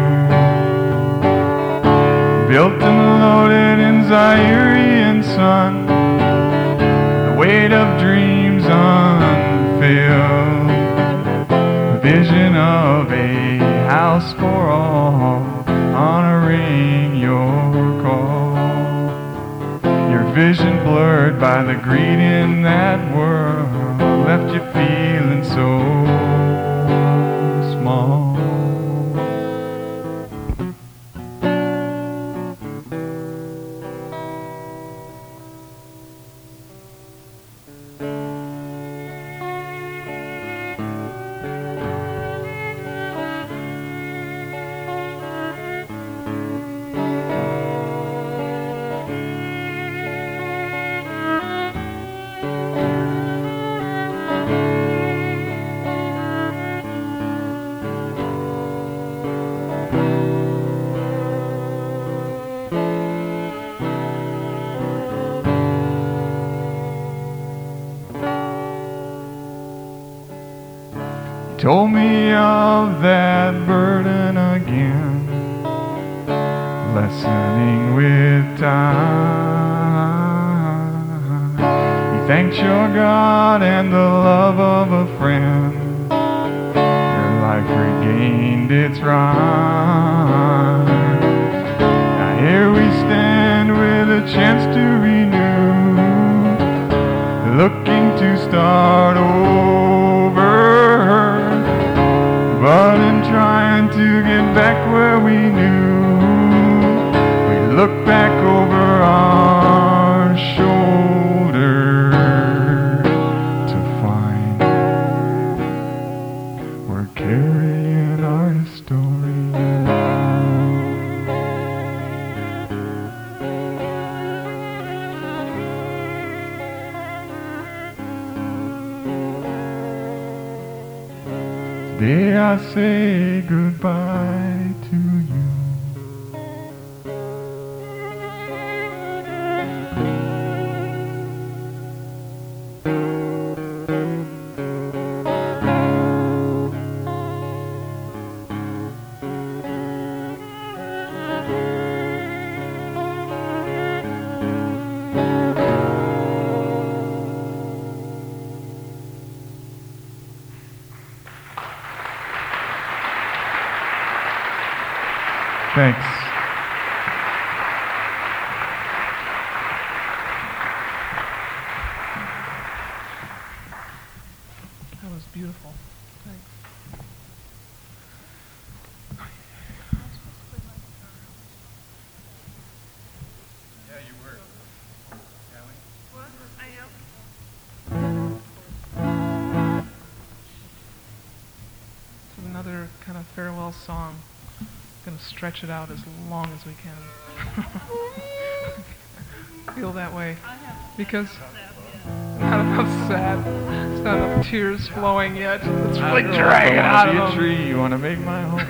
built and loaded in Zaire sun, the weight of dreams unfilled, a vision of a house for all, honoring your call. Your vision blurred by the greed in that world left you feeling so small. told me of that burden again, lessening with time. He thanked your God and the love of a friend. Your life regained its right. Now here we stand with a chance to renew, looking to start over. But in trying to get back where we knew, we look back over our shoulder to find we're carrying our story. Today I say goodbye to you. Thanks. That was beautiful. Thanks. Yeah, you were. What? I am. This is another kind of farewell song. Going to stretch it out as long as we can. Feel that way. because not enough sad. There's not enough tears flowing yet. It's really dragging out of I wanna them. be a tree. You want to make my home?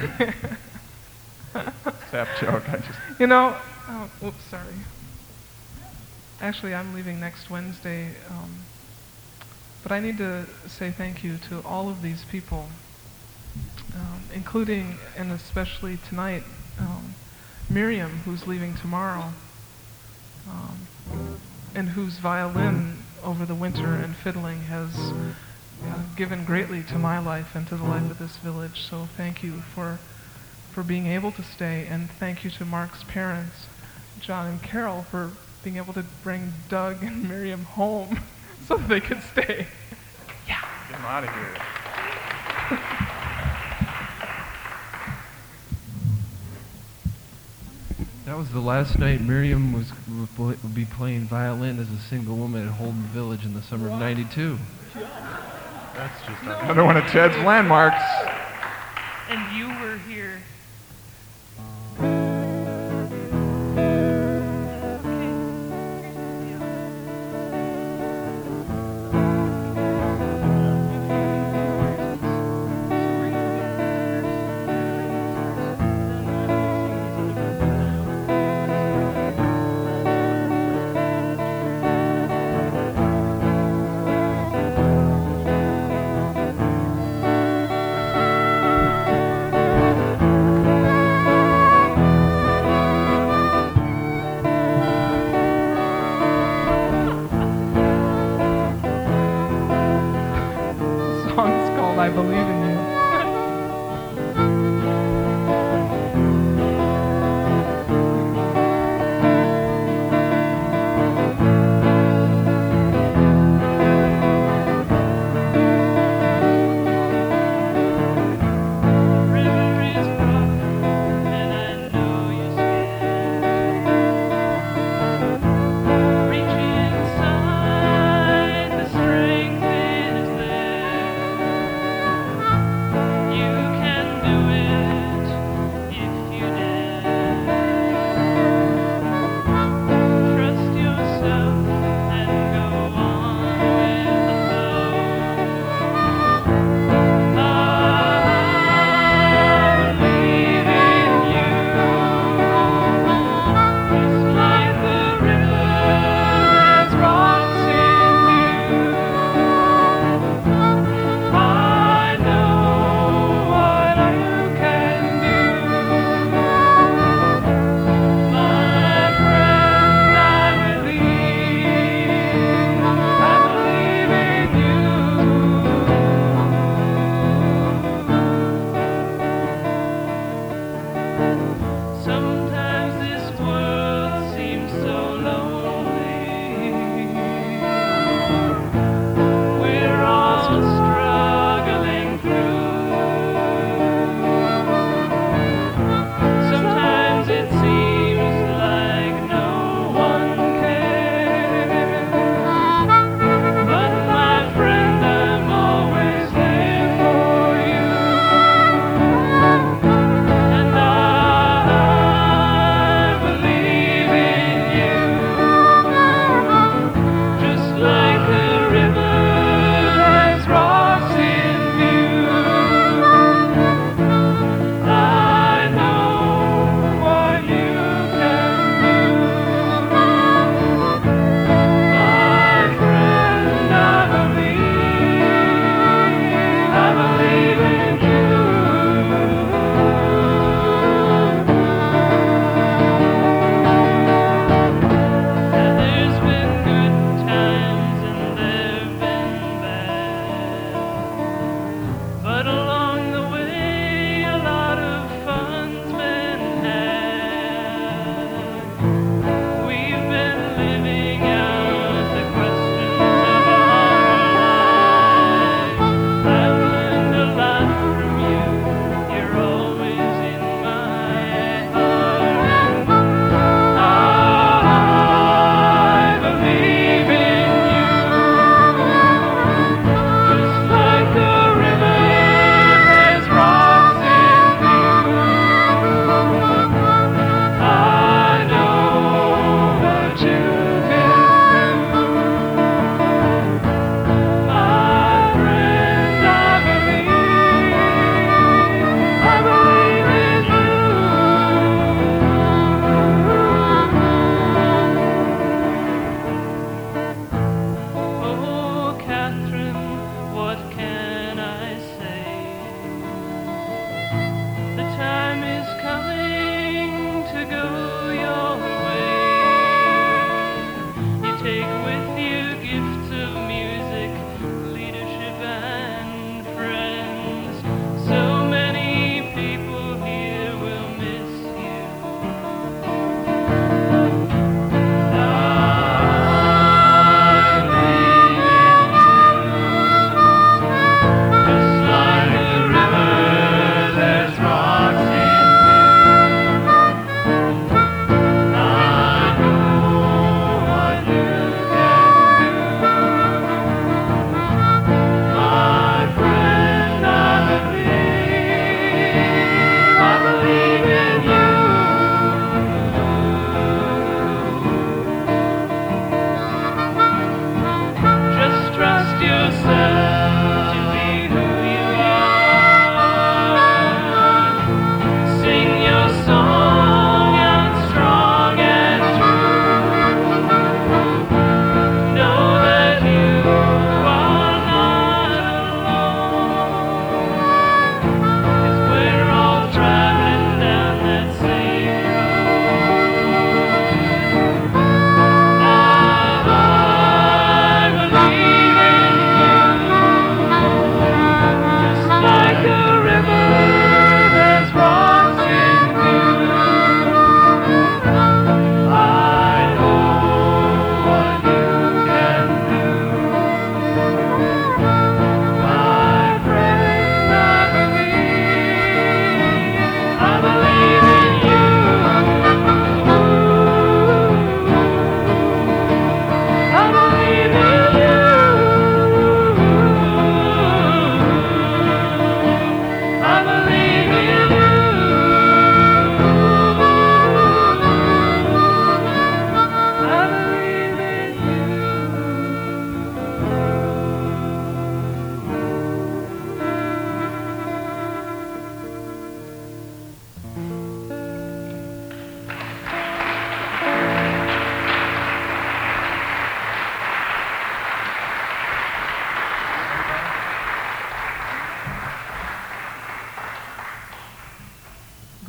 Sap joke. I just. You know, oh, oops, sorry. Actually, I'm leaving next Wednesday, um, but I need to say thank you to all of these people, um, including and especially tonight, um, Miriam, who's leaving tomorrow, um, and whose violin over the winter and fiddling has uh, given greatly to my life and to the life of this village. So thank you for for being able to stay, and thank you to Mark's parents, John and Carol, for being able to bring Doug and Miriam home so that they could stay. Get him out of here. That was the last night Miriam was would pl- would be playing violin as a single woman at Holden Village in the summer of ninety-two. That's just Another one of Ted's landmarks. And you were here. The song is called I Believe in You. River is rough, and I know you're scared. Reach inside, the strength is there.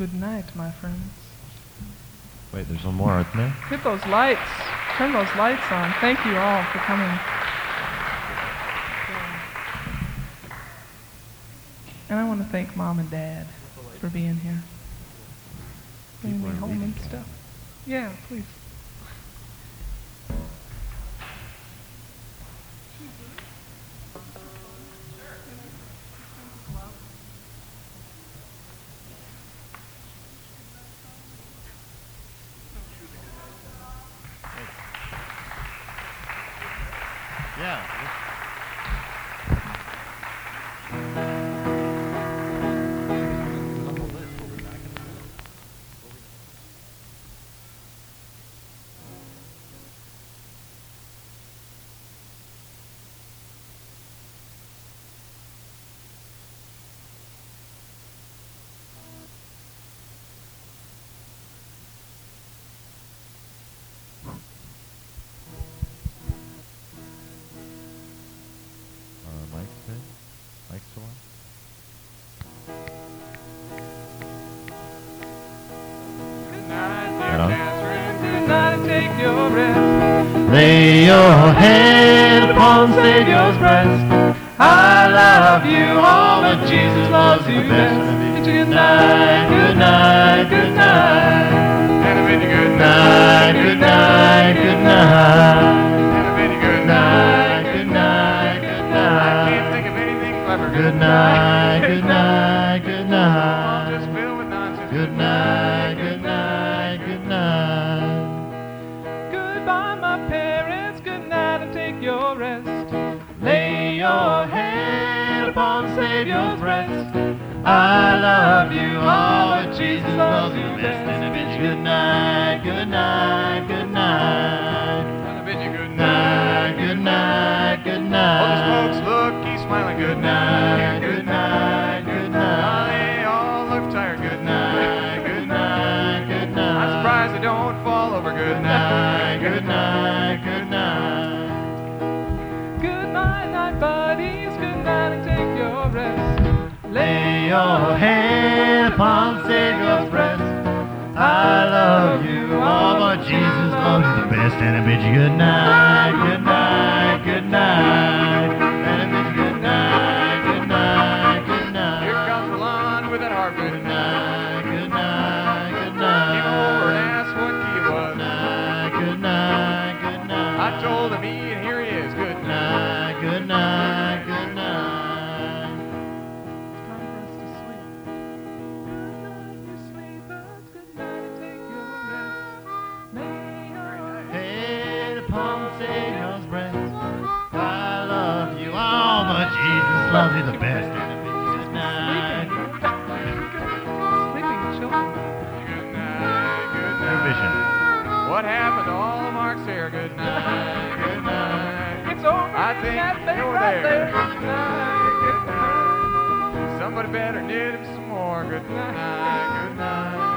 good night, my friends. Wait, there's one more, isn't there? Hit those lights. Turn those lights on. Thank you all for coming. And I want to thank Mom and Dad for being here. Bringing me People are home leaving, and Kat. stuff. Yeah, please. Yeah. Uh, Mike, good? Mike's still on? Good night, Right on. Catherine. Good night and take your rest. Lay your head upon Savior's breast. I love you all, but Jesus loves you best. Good night, good night, good night. And a very good Night, good night, good night. And a very good Good night, good night, good I can't night. think of anything clever. Good night, good night, good I'm night. just filled with nonsense. Good night, good night, good night. Goodbye, my parents. Good night and take your rest. Lay your head upon Savior's breast. I love you all, but Jesus loves you best. And I bid you good night, good night, good night. And I bid you good Night, good night, good All night. the folks look, he's smiling. Good night, Good night, good Now night. they all look tired. Good Good night, good night, good night. I'm surprised they don't fall over. Good Good night, good night, good night. Good night, night buddies. Good night and take your rest. Lay your head upon Savior's breast. I love you all, but Jesus loves you the best. And I bid you good night, good night, good night. And I bid you good night, good night, good night. Here comes Roland with that harp. Good Good night, good night, good night. Came over and asked what key it was. Good night, good night, good night. I told him he, and here he is. Good Good night, good night, good night. Time for us to sleep. Good night, you sleepers. Good night and take your rest. Lay your Head upon Savior's breast. I love you all, but Jesus loves you the best. And I bid you good night. sleeping children. Good night, good New night. vision. What happened to all of Mark's hair? Good night, good night. It's over. I think that thing you're right there. there. Good night. Good night. Somebody better knit him some more. Good night, good night.